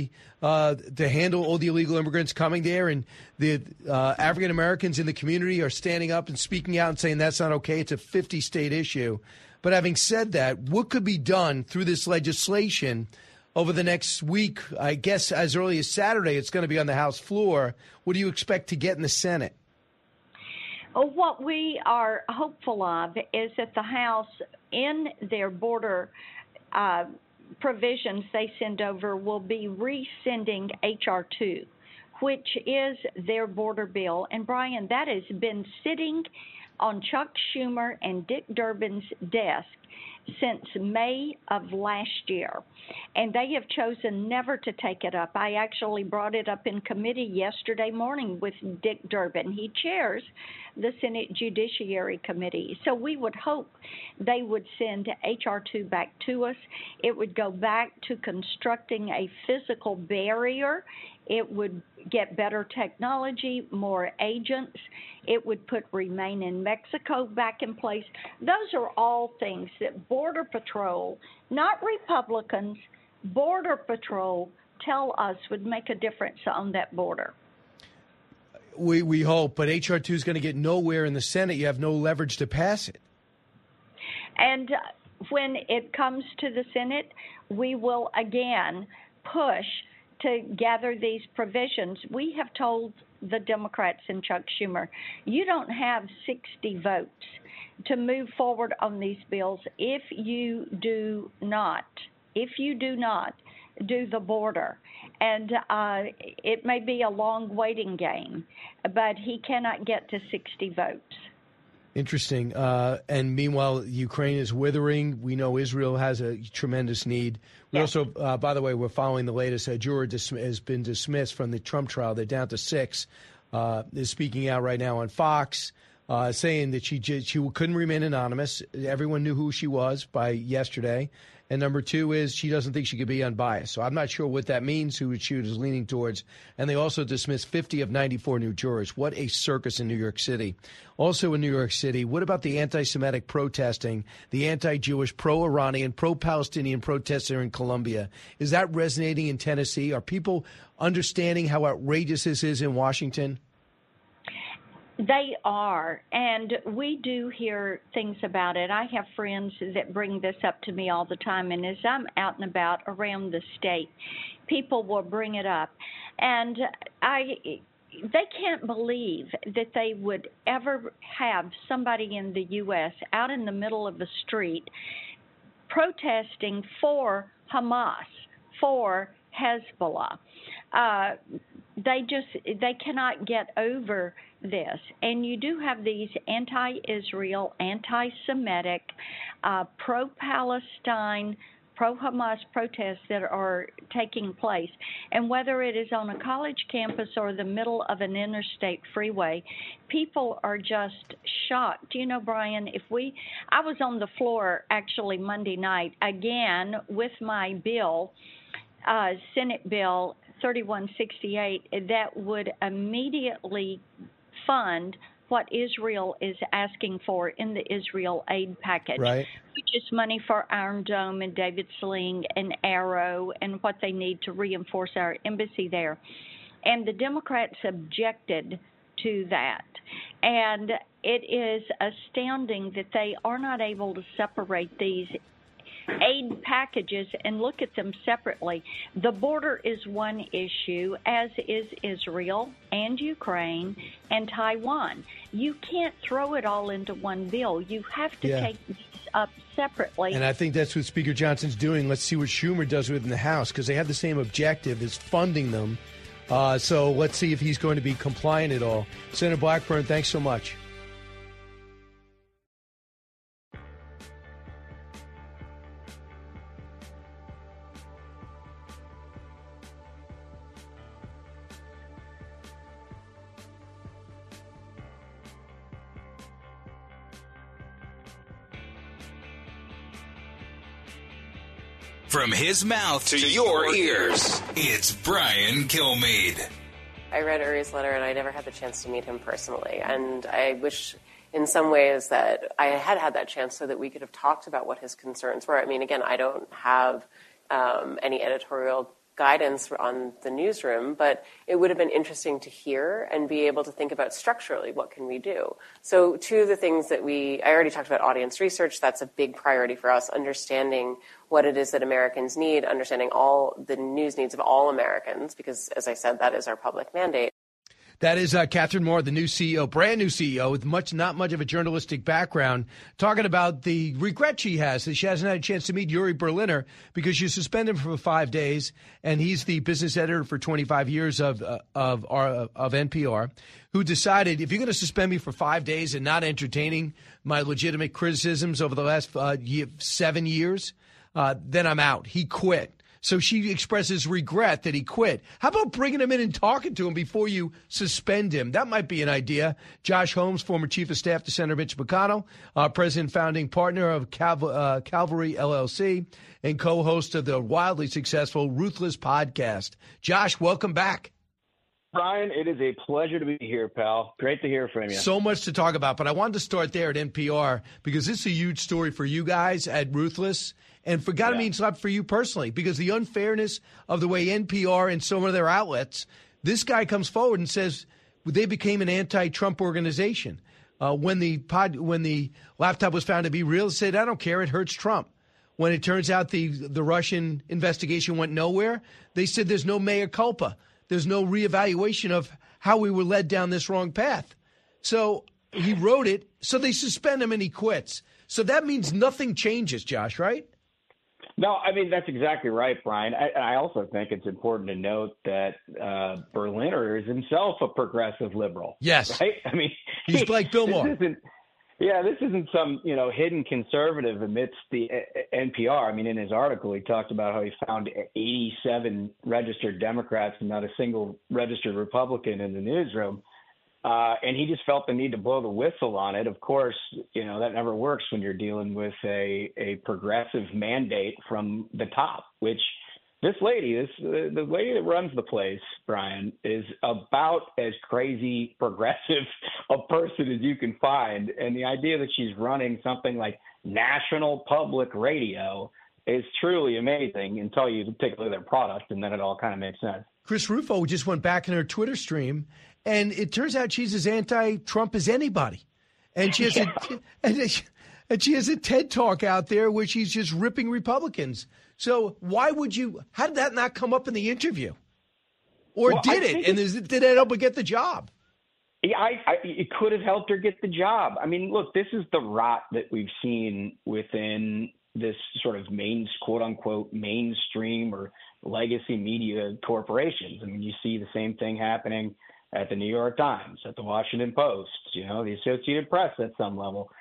handle all the illegal immigrants coming there, and the African Americans in the community are standing up and speaking out and saying that's not okay. It's a 50-state issue. But having said that, what could be done through this legislation over the next week? I guess as early as Saturday, it's going to be on the House floor. What do you expect to get in the Senate? What we are hopeful of is that the House, in their border provisions they send over, will be rescinding H.R. 2, which is their border bill. And, Brian, that has been sitting on Chuck Schumer and Dick Durbin's desk since May of last year, and they have chosen never to take it up. I actually brought it up in committee yesterday morning with Dick Durbin. He chairs the Senate Judiciary Committee. So we would hope they would send H.R. 2 back to us. It would go back to constructing a physical barrier. It would get better technology, more agents. It would put Remain in Mexico back in place. Those are all things that Border Patrol, not Republicans, Border Patrol tell us would make a difference on that border. We hope, but H.R. 2 is going to get nowhere in the Senate. You have no leverage to pass it. And when it comes to the Senate, we will again push to gather these provisions. We have told the Democrats and Chuck Schumer, you don't have 60 votes to move forward on these bills if you do not do the border. And it may be a long waiting game, but he cannot get to 60 votes. Interesting. And meanwhile, Ukraine is withering. We know Israel has a tremendous need. We also, by the way, we're following the latest. A juror has been dismissed from the Trump trial. They're down to 6. Is speaking out right now on Fox, saying that she couldn't remain anonymous. Everyone knew who she was by yesterday. And number 2 is she doesn't think she could be unbiased. So I'm not sure what that means, who she was leaning towards. And they also dismissed 50 of 94 new jurors. What a circus in New York City. Also in New York City, what about the anti-Semitic protesting, the anti-Jewish, pro-Iranian, pro-Palestinian protests there in Colombia? Is that resonating in Tennessee? Are people understanding how outrageous this is in Washington? They are, and we do hear things about it. I have friends that bring this up to me all the time, and as I'm out and about around the state, people will bring it up. And they can't believe that they would ever have somebody in the U.S. out in the middle of the street protesting for Hamas, for Hezbollah. They cannot get over this. And you do have these anti-Israel, anti-Semitic, pro-Palestine, pro-Hamas protests that are taking place. And whether it is on a college campus or the middle of an interstate freeway, people are just shocked. You know, Brian, I was on the floor actually Monday night again with my bill, Senate Bill 3168, that would immediately fund what Israel is asking for in the Israel aid package, right, which is money for Iron Dome and David Sling and Arrow and what they need to reinforce our embassy there. And the Democrats objected to that. And it is astounding that they are not able to separate these aid packages and look at them separately. The border is one issue, as is Israel and Ukraine and Taiwan. You can't throw it all into one bill. You have to take these up separately. And I think that's what Speaker Johnson's doing. Let's see what Schumer does within the House, because they have the same objective as funding them. So let's see if he's going to be compliant at all. Senator Blackburn, thanks so much. From his mouth to your ears, it's Brian Kilmeade. I read Uri's letter, and I never had the chance to meet him personally. And I wish in some ways that I had that chance so that we could have talked about what his concerns were. I mean, again, I don't have any editorial guidance on the newsroom, but it would have been interesting to hear and be able to think about structurally what can we do. So two of the things that I already talked about audience research. That's a big priority for us, understanding what it is that Americans need, understanding all the news needs of all Americans, because, as I said, that is our public mandate. That is Catherine Moore, the new CEO, brand new CEO, with not much of a journalistic background, talking about the regret she has that she hasn't had a chance to meet Yuri Berliner because she suspended him for 5 days, and he's the business editor for 25 years of NPR, who decided, if you're going to suspend me for 5 days and not entertaining my legitimate criticisms over the last 7 years, then I'm out. He quit. So she expresses regret that he quit. How about bringing him in and talking to him before you suspend him? That might be an idea. Josh Holmes, former chief of staff to Senator Mitch McConnell, president founding partner of Calvary LLC, and co-host of the wildly successful Ruthless podcast. Josh, welcome back. Brian, it is a pleasure to be here, pal. Great to hear from you. So much to talk about, but I wanted to start there at NPR because this is a huge story for you guys at Ruthless. And for God, it means a lot for you personally, because the unfairness of the way NPR and some of their outlets, this guy comes forward and says, they became an anti-Trump organization. When the laptop was found to be real, it said, I don't care, it hurts Trump. When it turns out the Russian investigation went nowhere, they said there's no mea culpa. There's no reevaluation of how we were led down this wrong path. So he wrote it, so they suspend him and he quits. So that means nothing changes, Josh, right? No, I mean, that's exactly right, Brian. I also think it's important to note that Berliner is himself a progressive liberal. Yes. Right? I mean, he's like Bill Maher. This isn't some, hidden conservative amidst the NPR. I mean, in his article, he talked about how he found 87 registered Democrats and not a single registered Republican in the newsroom. And he just felt the need to blow the whistle on it. Of course, that never works when you're dealing with a progressive mandate from the top, which this lady, the lady that runs the place, Brian, is about as crazy progressive a person as you can find. And the idea that she's running something like National Public Radio is truly amazing until you take a look at their product, and then it all kind of makes sense. Chris Rufo just went back in her Twitter stream, and it turns out she's as anti-Trump as anybody. And she has she has a TED Talk out there where she's just ripping Republicans. So how did that not come up in the interview? Or did it? And did it help her get the job? Yeah, it could have helped her get the job. I mean, look, this is the rot that we've seen within this sort of quote unquote mainstream or legacy media corporations. I mean, you see the same thing happening at the New York Times, at the Washington Post, the Associated Press at some level.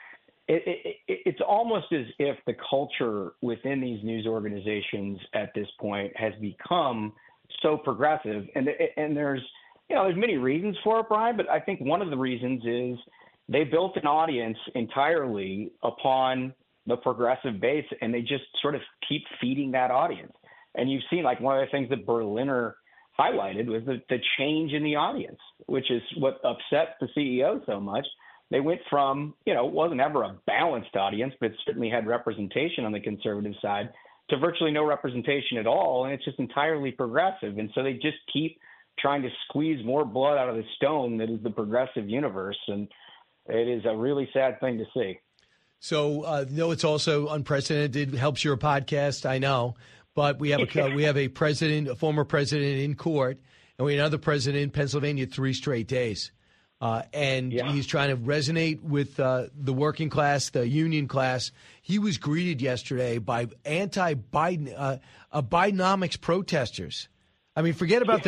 It's almost as if the culture within these news organizations at this point has become so progressive, and there's many reasons for it, Brian, but I think one of the reasons is they built an audience entirely upon the progressive base, and they just sort of keep feeding that audience. And you've seen, like, one of the things that Berliner highlighted was the change in the audience, which is what upset the CEO so much. They went from, it wasn't ever a balanced audience, but it certainly had representation on the conservative side, to virtually no representation at all, and it's just entirely progressive. And so they just keep trying to squeeze more blood out of the stone that is the progressive universe, and it is a really sad thing to see. So, it's also unprecedented. It helps your podcast, I know, but we have a former president in court, and we have another president in Pennsylvania 3 straight days. He's trying to resonate with the working class, the union class. He was greeted yesterday by anti-Biden, Bidenomics protesters. I mean, forget about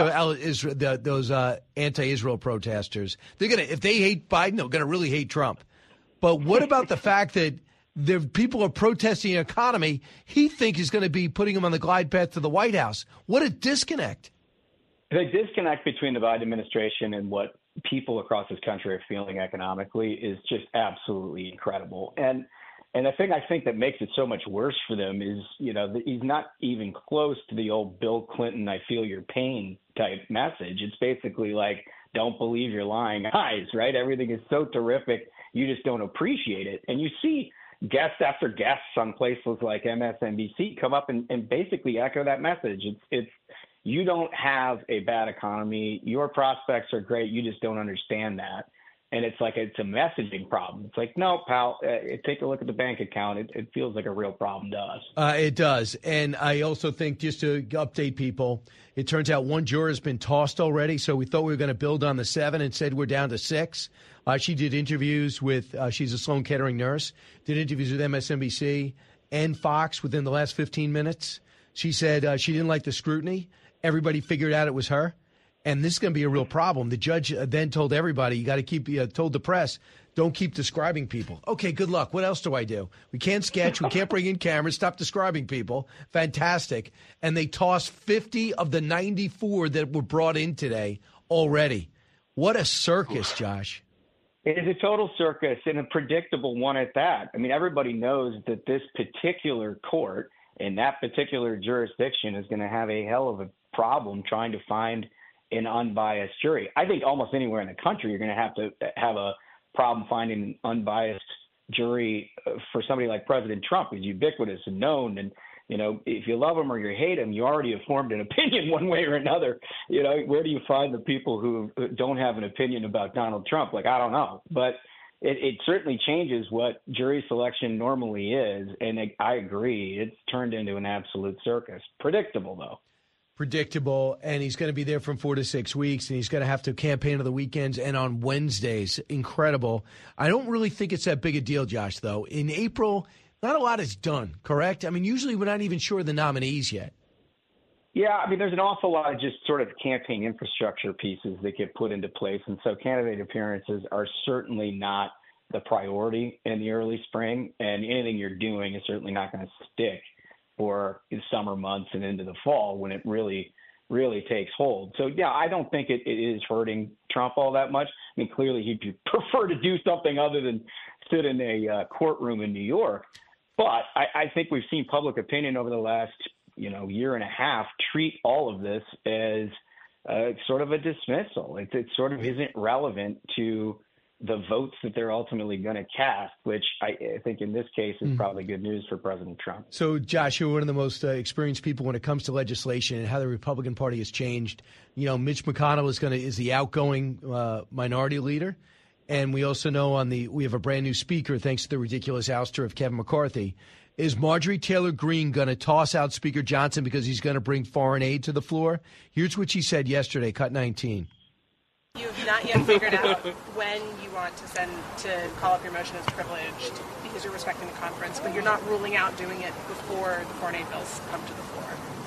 those anti-Israel protesters. If they hate Biden, they're going to really hate Trump. But what about the fact that the people are protesting the economy? He thinks is going to be putting them on the glide path to the White House. What a disconnect! The disconnect between the Biden administration and what people across this country are feeling economically is just absolutely incredible. And the thing I think that makes it so much worse for them is, he's not even close to the old Bill Clinton, I feel your pain type message. It's basically like, don't believe your lying eyes, right? Everything is so terrific, you just don't appreciate it. And you see guests after guests on places like MSNBC come up and basically echo that message. It's you don't have a bad economy. Your prospects are great. You just don't understand that. And it's like it's a messaging problem. It's like, no, pal, take a look at the bank account. It feels like a real problem to us. It does. And I also think, just to update people, it turns out one juror has been tossed already. So we thought we were going to build on the 7 and said we're down to 6. She did interviews with, she's a Sloan Kettering nurse, did interviews with MSNBC and Fox within the last 15 minutes. She said she didn't like the scrutiny. Everybody figured out it was her. And this is going to be a real problem. The judge then told everybody, you got to keep, told the press, don't keep describing people. Okay, good luck. What else do I do? We can't sketch. We can't bring in cameras. Stop describing people. Fantastic. And they tossed 50 of the 94 that were brought in today already. What a circus, Josh. It is a total circus, and a predictable one at that. I mean, everybody knows that this particular court in that particular jurisdiction is going to have a hell of a problem trying to find an unbiased jury. I think almost anywhere in the country you're going to have a problem finding an unbiased jury for somebody like President Trump, who's ubiquitous and known. And if you love him or you hate him, you already have formed an opinion one way or another. Where do you find the people who don't have an opinion about Donald Trump? I don't know. But it certainly changes what jury selection normally is. And I agree. It's turned into an absolute circus. Predictable, though. Predictable, and he's going to be there from 4 to 6 weeks, and he's going to have to campaign on the weekends and on Wednesdays. Incredible. I don't really think it's that big a deal, Josh, though. In April, not a lot is done, correct? I mean, usually we're not even sure of the nominees yet. Yeah, I mean, there's an awful lot of just sort of campaign infrastructure pieces that get put into place. And so candidate appearances are certainly not the priority in the early spring. And anything you're doing is certainly not going to stick for the summer months and into the fall when it really, really takes hold. So, yeah, I don't think it is hurting Trump all that much. I mean, clearly he'd prefer to do something other than sit in a courtroom in New York. But I think we've seen public opinion over the last, year and a half treat all of this as sort of a dismissal. It sort of isn't relevant to the votes that they're ultimately going to cast, which I think in this case is probably good news for President Trump. So, Josh, you're one of the most experienced people when it comes to legislation and how the Republican Party has changed. Mitch McConnell is the outgoing minority leader. And we also know we have a brand new speaker thanks to the ridiculous ouster of Kevin McCarthy. Is Marjorie Taylor Greene going to toss out Speaker Johnson because he's going to bring foreign aid to the floor? Here's what she said yesterday, cut 19. You have not yet figured out when you want to call up your motion as privileged because you're respecting the conference, but you're not ruling out doing it before the foreign aid bills come to the floor.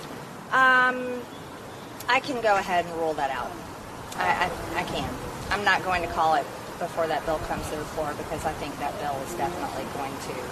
I can go ahead and rule that out. I can. I'm not going to call it before that bill comes to the floor because I think that bill is definitely going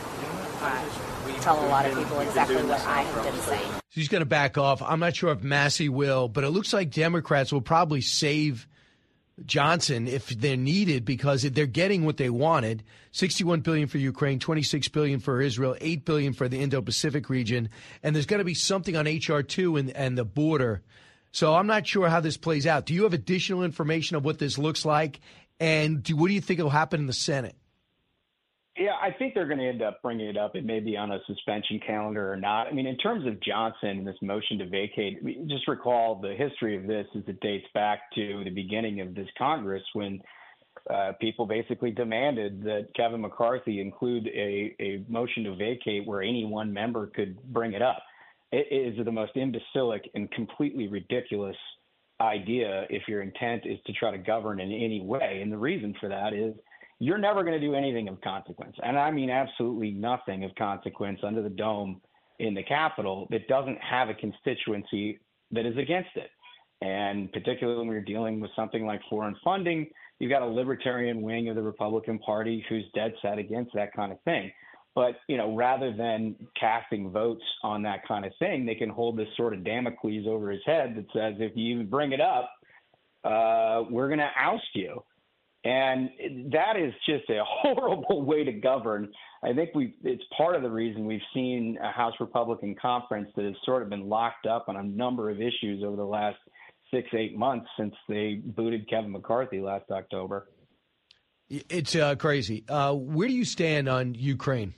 to tell a lot of people exactly what I have been saying. She's going to back off. I'm not sure if Massey will, but it looks like Democrats will probably save Johnson if they're needed because they're getting what they wanted. $61 billion for Ukraine, $26 billion for Israel, $8 billion for the Indo-Pacific region. And there's going to be something on H.R. 2 and the border. So I'm not sure how this plays out. Do you have additional information of what this looks like? And what do you think will happen in the Senate? Yeah, I think they're going to end up bringing it up. It may be on a suspension calendar or not. I mean, in terms of Johnson and this motion to vacate, just recall the history of this as it dates back to the beginning of this Congress when people basically demanded that Kevin McCarthy include a motion to vacate where any one member could bring it up. It is the most imbecilic and completely ridiculous idea if your intent is to try to govern in any way. And the reason for that is you're never going to do anything of consequence. And I mean absolutely nothing of consequence under the dome in the Capitol that doesn't have a constituency that is against it. And particularly when we're dealing with something like foreign funding, you've got a libertarian wing of the Republican Party who's dead set against that kind of thing. But, rather than casting votes on that kind of thing, they can hold this sort of Damocles over his head that says, if you even bring it up, we're going to oust you. And that is just a horrible way to govern. I think it's part of the reason we've seen a House Republican conference that has sort of been locked up on a number of issues over the last 6-8 months since they booted Kevin McCarthy last October. It's crazy. Where do you stand on Ukraine?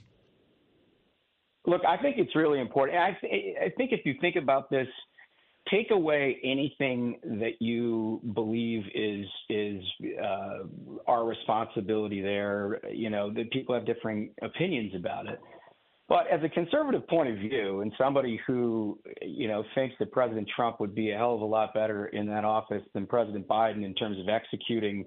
Look, I think it's really important. I think if you think about this, take away anything that you believe is our responsibility there. That people have differing opinions about it. But as a conservative point of view, and somebody who, thinks that President Trump would be a hell of a lot better in that office than President Biden in terms of executing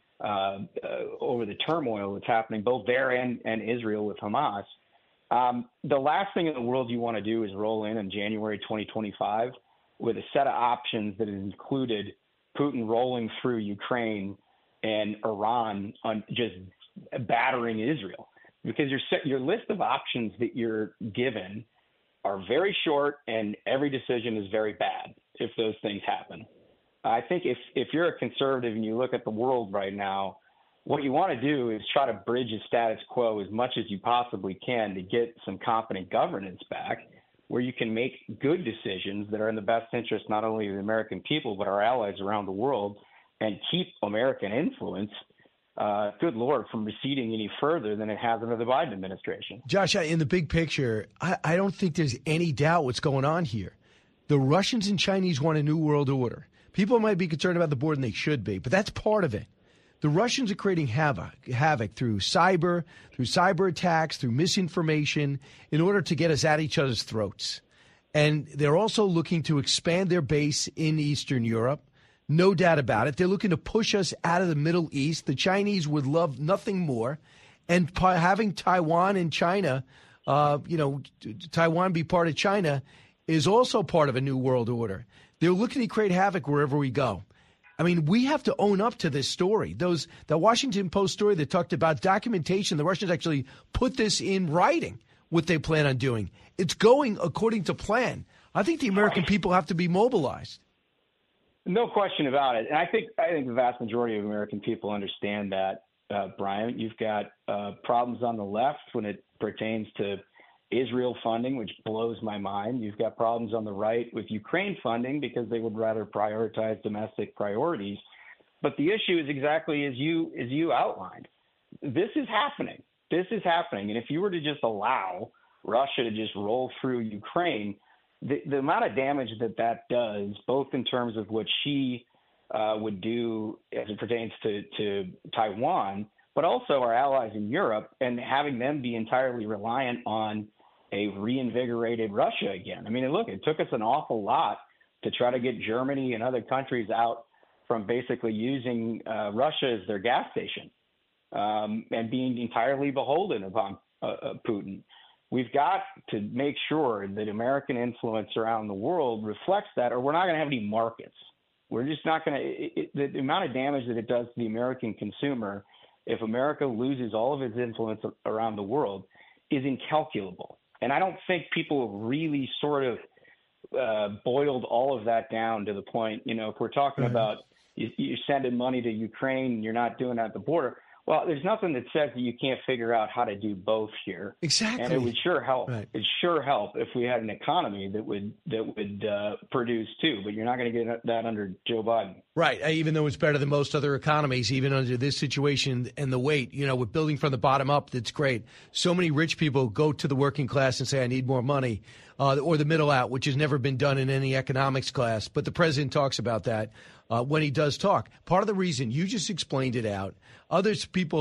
over the turmoil that's happening both there and Israel with Hamas, the last thing in the world you want to do is roll in January 2025 with a set of options that included Putin rolling through Ukraine and Iran on just battering Israel. Because your list of options that you're given are very short and every decision is very bad if those things happen. I think if you're a conservative and you look at the world right now, what you want to do is try to bridge the status quo as much as you possibly can to get some competent governance back where you can make good decisions that are in the best interest not only of the American people but our allies around the world and keep American influence good Lord, from receding any further than it has under the Biden administration. Josh, in the big picture, I don't think there's any doubt what's going on here. The Russians and Chinese want a new world order. People might be concerned about the border, and they should be, but that's part of it. The Russians are creating havoc through cyber attacks, through misinformation, in order to get us at each other's throats. And they're also looking to expand their base in Eastern Europe. No doubt about it. They're looking to push us out of the Middle East. The Chinese would love nothing more. And having Taiwan and China, Taiwan be part of China is also part of a new world order. They're looking to create havoc wherever we go. I mean, we have to own up to this story. The Washington Post story that talked about documentation, the Russians actually put this in writing, what they plan on doing. It's going according to plan. I think the American people have to be mobilized. No question about it. And I think the vast majority of American people understand that, Brian. You've got problems on the left when it pertains to Israel funding, which blows my mind. You've got problems on the right with Ukraine funding because they would rather prioritize domestic priorities. But the issue is exactly as you outlined. This is happening. And if you were to just allow Russia to just roll through Ukraine, the amount of damage that does, both in terms of what she would do as it pertains to Taiwan, but also our allies in Europe, and having them be entirely reliant on a reinvigorated Russia again. I mean, look, it took us an awful lot to try to get Germany and other countries out from basically using Russia as their gas station and being entirely beholden upon Putin. We've got to make sure that American influence around the world reflects that, or we're not going to have any markets. We're just not going to – the amount of damage that it does to the American consumer if America loses all of its influence around the world is incalculable. And I don't think people have really sort of boiled all of that down to the point, if we're talking about you're sending money to Ukraine and you're not doing that at the border. Well, there's nothing that says that you can't figure out how to do both here. Exactly. And it would sure help. Right. It'd sure help if we had an economy that would produce too. But you're not going to get that under Joe Biden. Right. Even though it's better than most other economies, even under this situation and the weight, with building from the bottom up, that's great. So many rich people go to the working class and say, I need more money, or the middle out, which has never been done in any economics class. But the president talks about that when he does talk. Part of the reason, you just explained it out. Other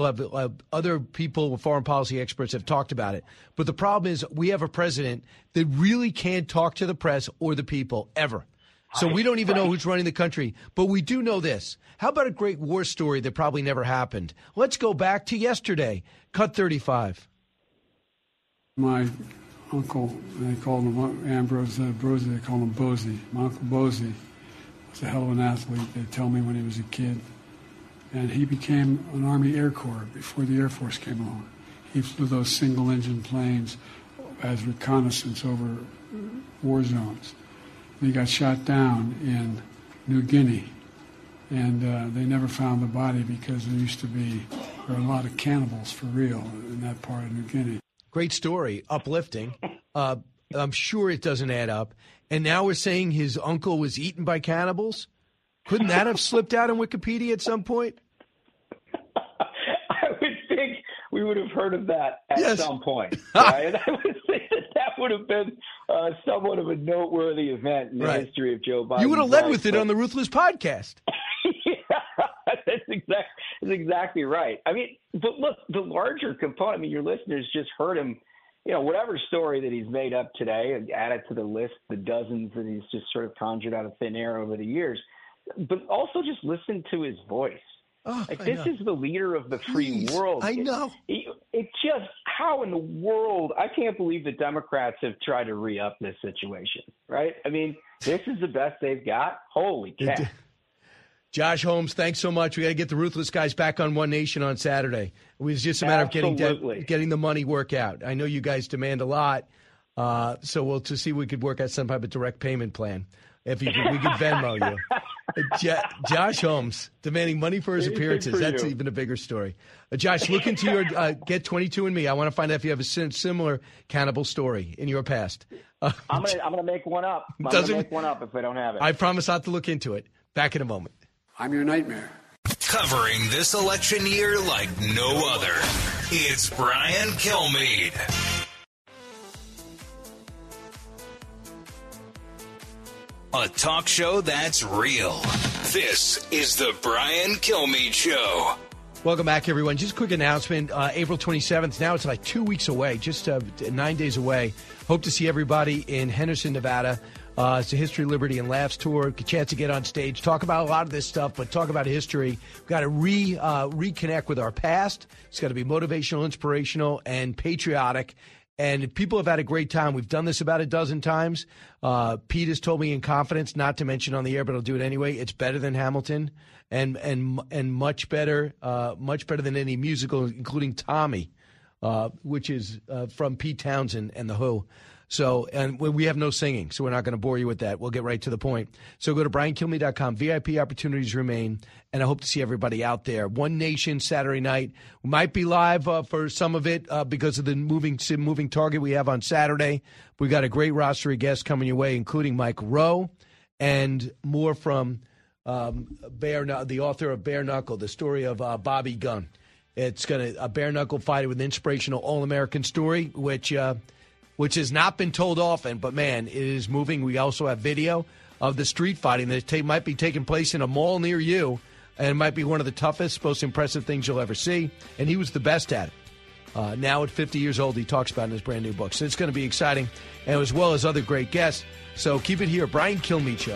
people, foreign policy experts have talked about it. But the problem is we have a president that really can't talk to the press or the people ever. So we don't even know who's running the country. But we do know this. How about a great war story that probably never happened? Let's go back to yesterday. Cut 35. My uncle, they called him Ambrose Brosey, they called him Bozy. My Uncle Bozy was a hell of an athlete, they tell me, when he was a kid. And he became an Army Air Corps before the Air Force came along. He flew those single-engine planes as reconnaissance over war zones. And he got shot down in New Guinea, and they never found the body because there were a lot of cannibals for real in that part of New Guinea. Great story, uplifting. I'm sure it doesn't add up. And now we're saying his uncle was eaten by cannibals? Couldn't that have slipped out on Wikipedia at some point? I would think we would have heard of that at some point. Right? I would think that would have been somewhat of a noteworthy event in the history of Joe Biden. You would have led with it on the Ruthless podcast. That's exactly right. I mean, but look, the larger component, your listeners just heard him, whatever story that he's made up today, and added to the list, the dozens that he's just sort of conjured out of thin air over the years. But also just listen to his voice. This is the leader of the free world. I know. It just, how in the world, I can't believe the Democrats have tried to re-up this situation, right? I mean, this is the best they've got. Holy cow. Josh Holmes, thanks so much. We got to get the Ruthless guys back on One Nation on Saturday. It was just a matter of getting the money work out. I know you guys demand a lot, so we'll to see if we could work out some type of direct payment plan. We could Venmo you. Josh Holmes demanding money for his appearances. That's even a bigger story. Josh, look into your Get 22andMe. I want to find out if you have a similar cannibal story in your past. I'm gonna make one up. I'm gonna make one up if I don't have it. I promise not to look into it. Back in a moment. I'm your nightmare. covering this election year like no other. It's Brian Kilmeade. A talk show that's real. This is the Brian Kilmeade Show. Welcome back, everyone. Just a quick announcement. April 27th, now it's like 2 weeks away, just 9 days away. Hope to see everybody in Henderson, Nevada. It's a History, Liberty, and Laughs tour. A chance to get on stage, talk about a lot of this stuff, but talk about history. We've got to reconnect with our past. It's got to be motivational, inspirational, and patriotic. And people have had a great time. We've done this about a dozen times. Pete has told me in confidence, not to mention on the air, but I'll do it anyway. It's better than Hamilton, and much better than any musical, including Tommy, which is from Pete Townsend and the Who. So, and we have no singing, so we're not going to bore you with that. We'll get right to the point. So go to BrianKilmeade.com. VIP opportunities remain, and I hope to see everybody out there. One Nation Saturday night. We might be live for some of it because of the moving target we have on Saturday. We got a great roster of guests coming your way, including Mike Rowe and more from the author of Bare Knuckle, the story of Bobby Gunn. It's a bare knuckle fighter with an inspirational All-American story, which has not been told often, but, man, it is moving. We also have video of the street fighting that might be taking place in a mall near you, and it might be one of the toughest, most impressive things you'll ever see, and he was the best at it. Now at 50 years old, he talks about it in his brand-new book. So it's going to be exciting, and as well as other great guests. So keep it here. Brian Kilmeade Show.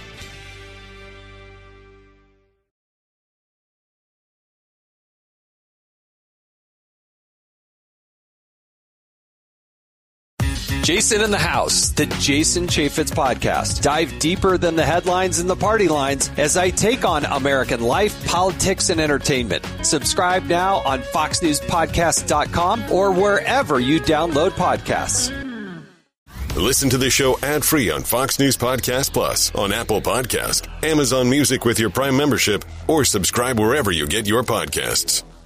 Jason in the House, the Jason Chaffetz Podcast. Dive deeper than the headlines and the party lines as I take on American life, politics, and entertainment. Subscribe now on FoxNewsPodcast.com or wherever you download podcasts. Listen to the show ad-free on Fox News Podcast Plus, on Apple Podcast, Amazon Music with your Prime membership, or subscribe wherever you get your podcasts.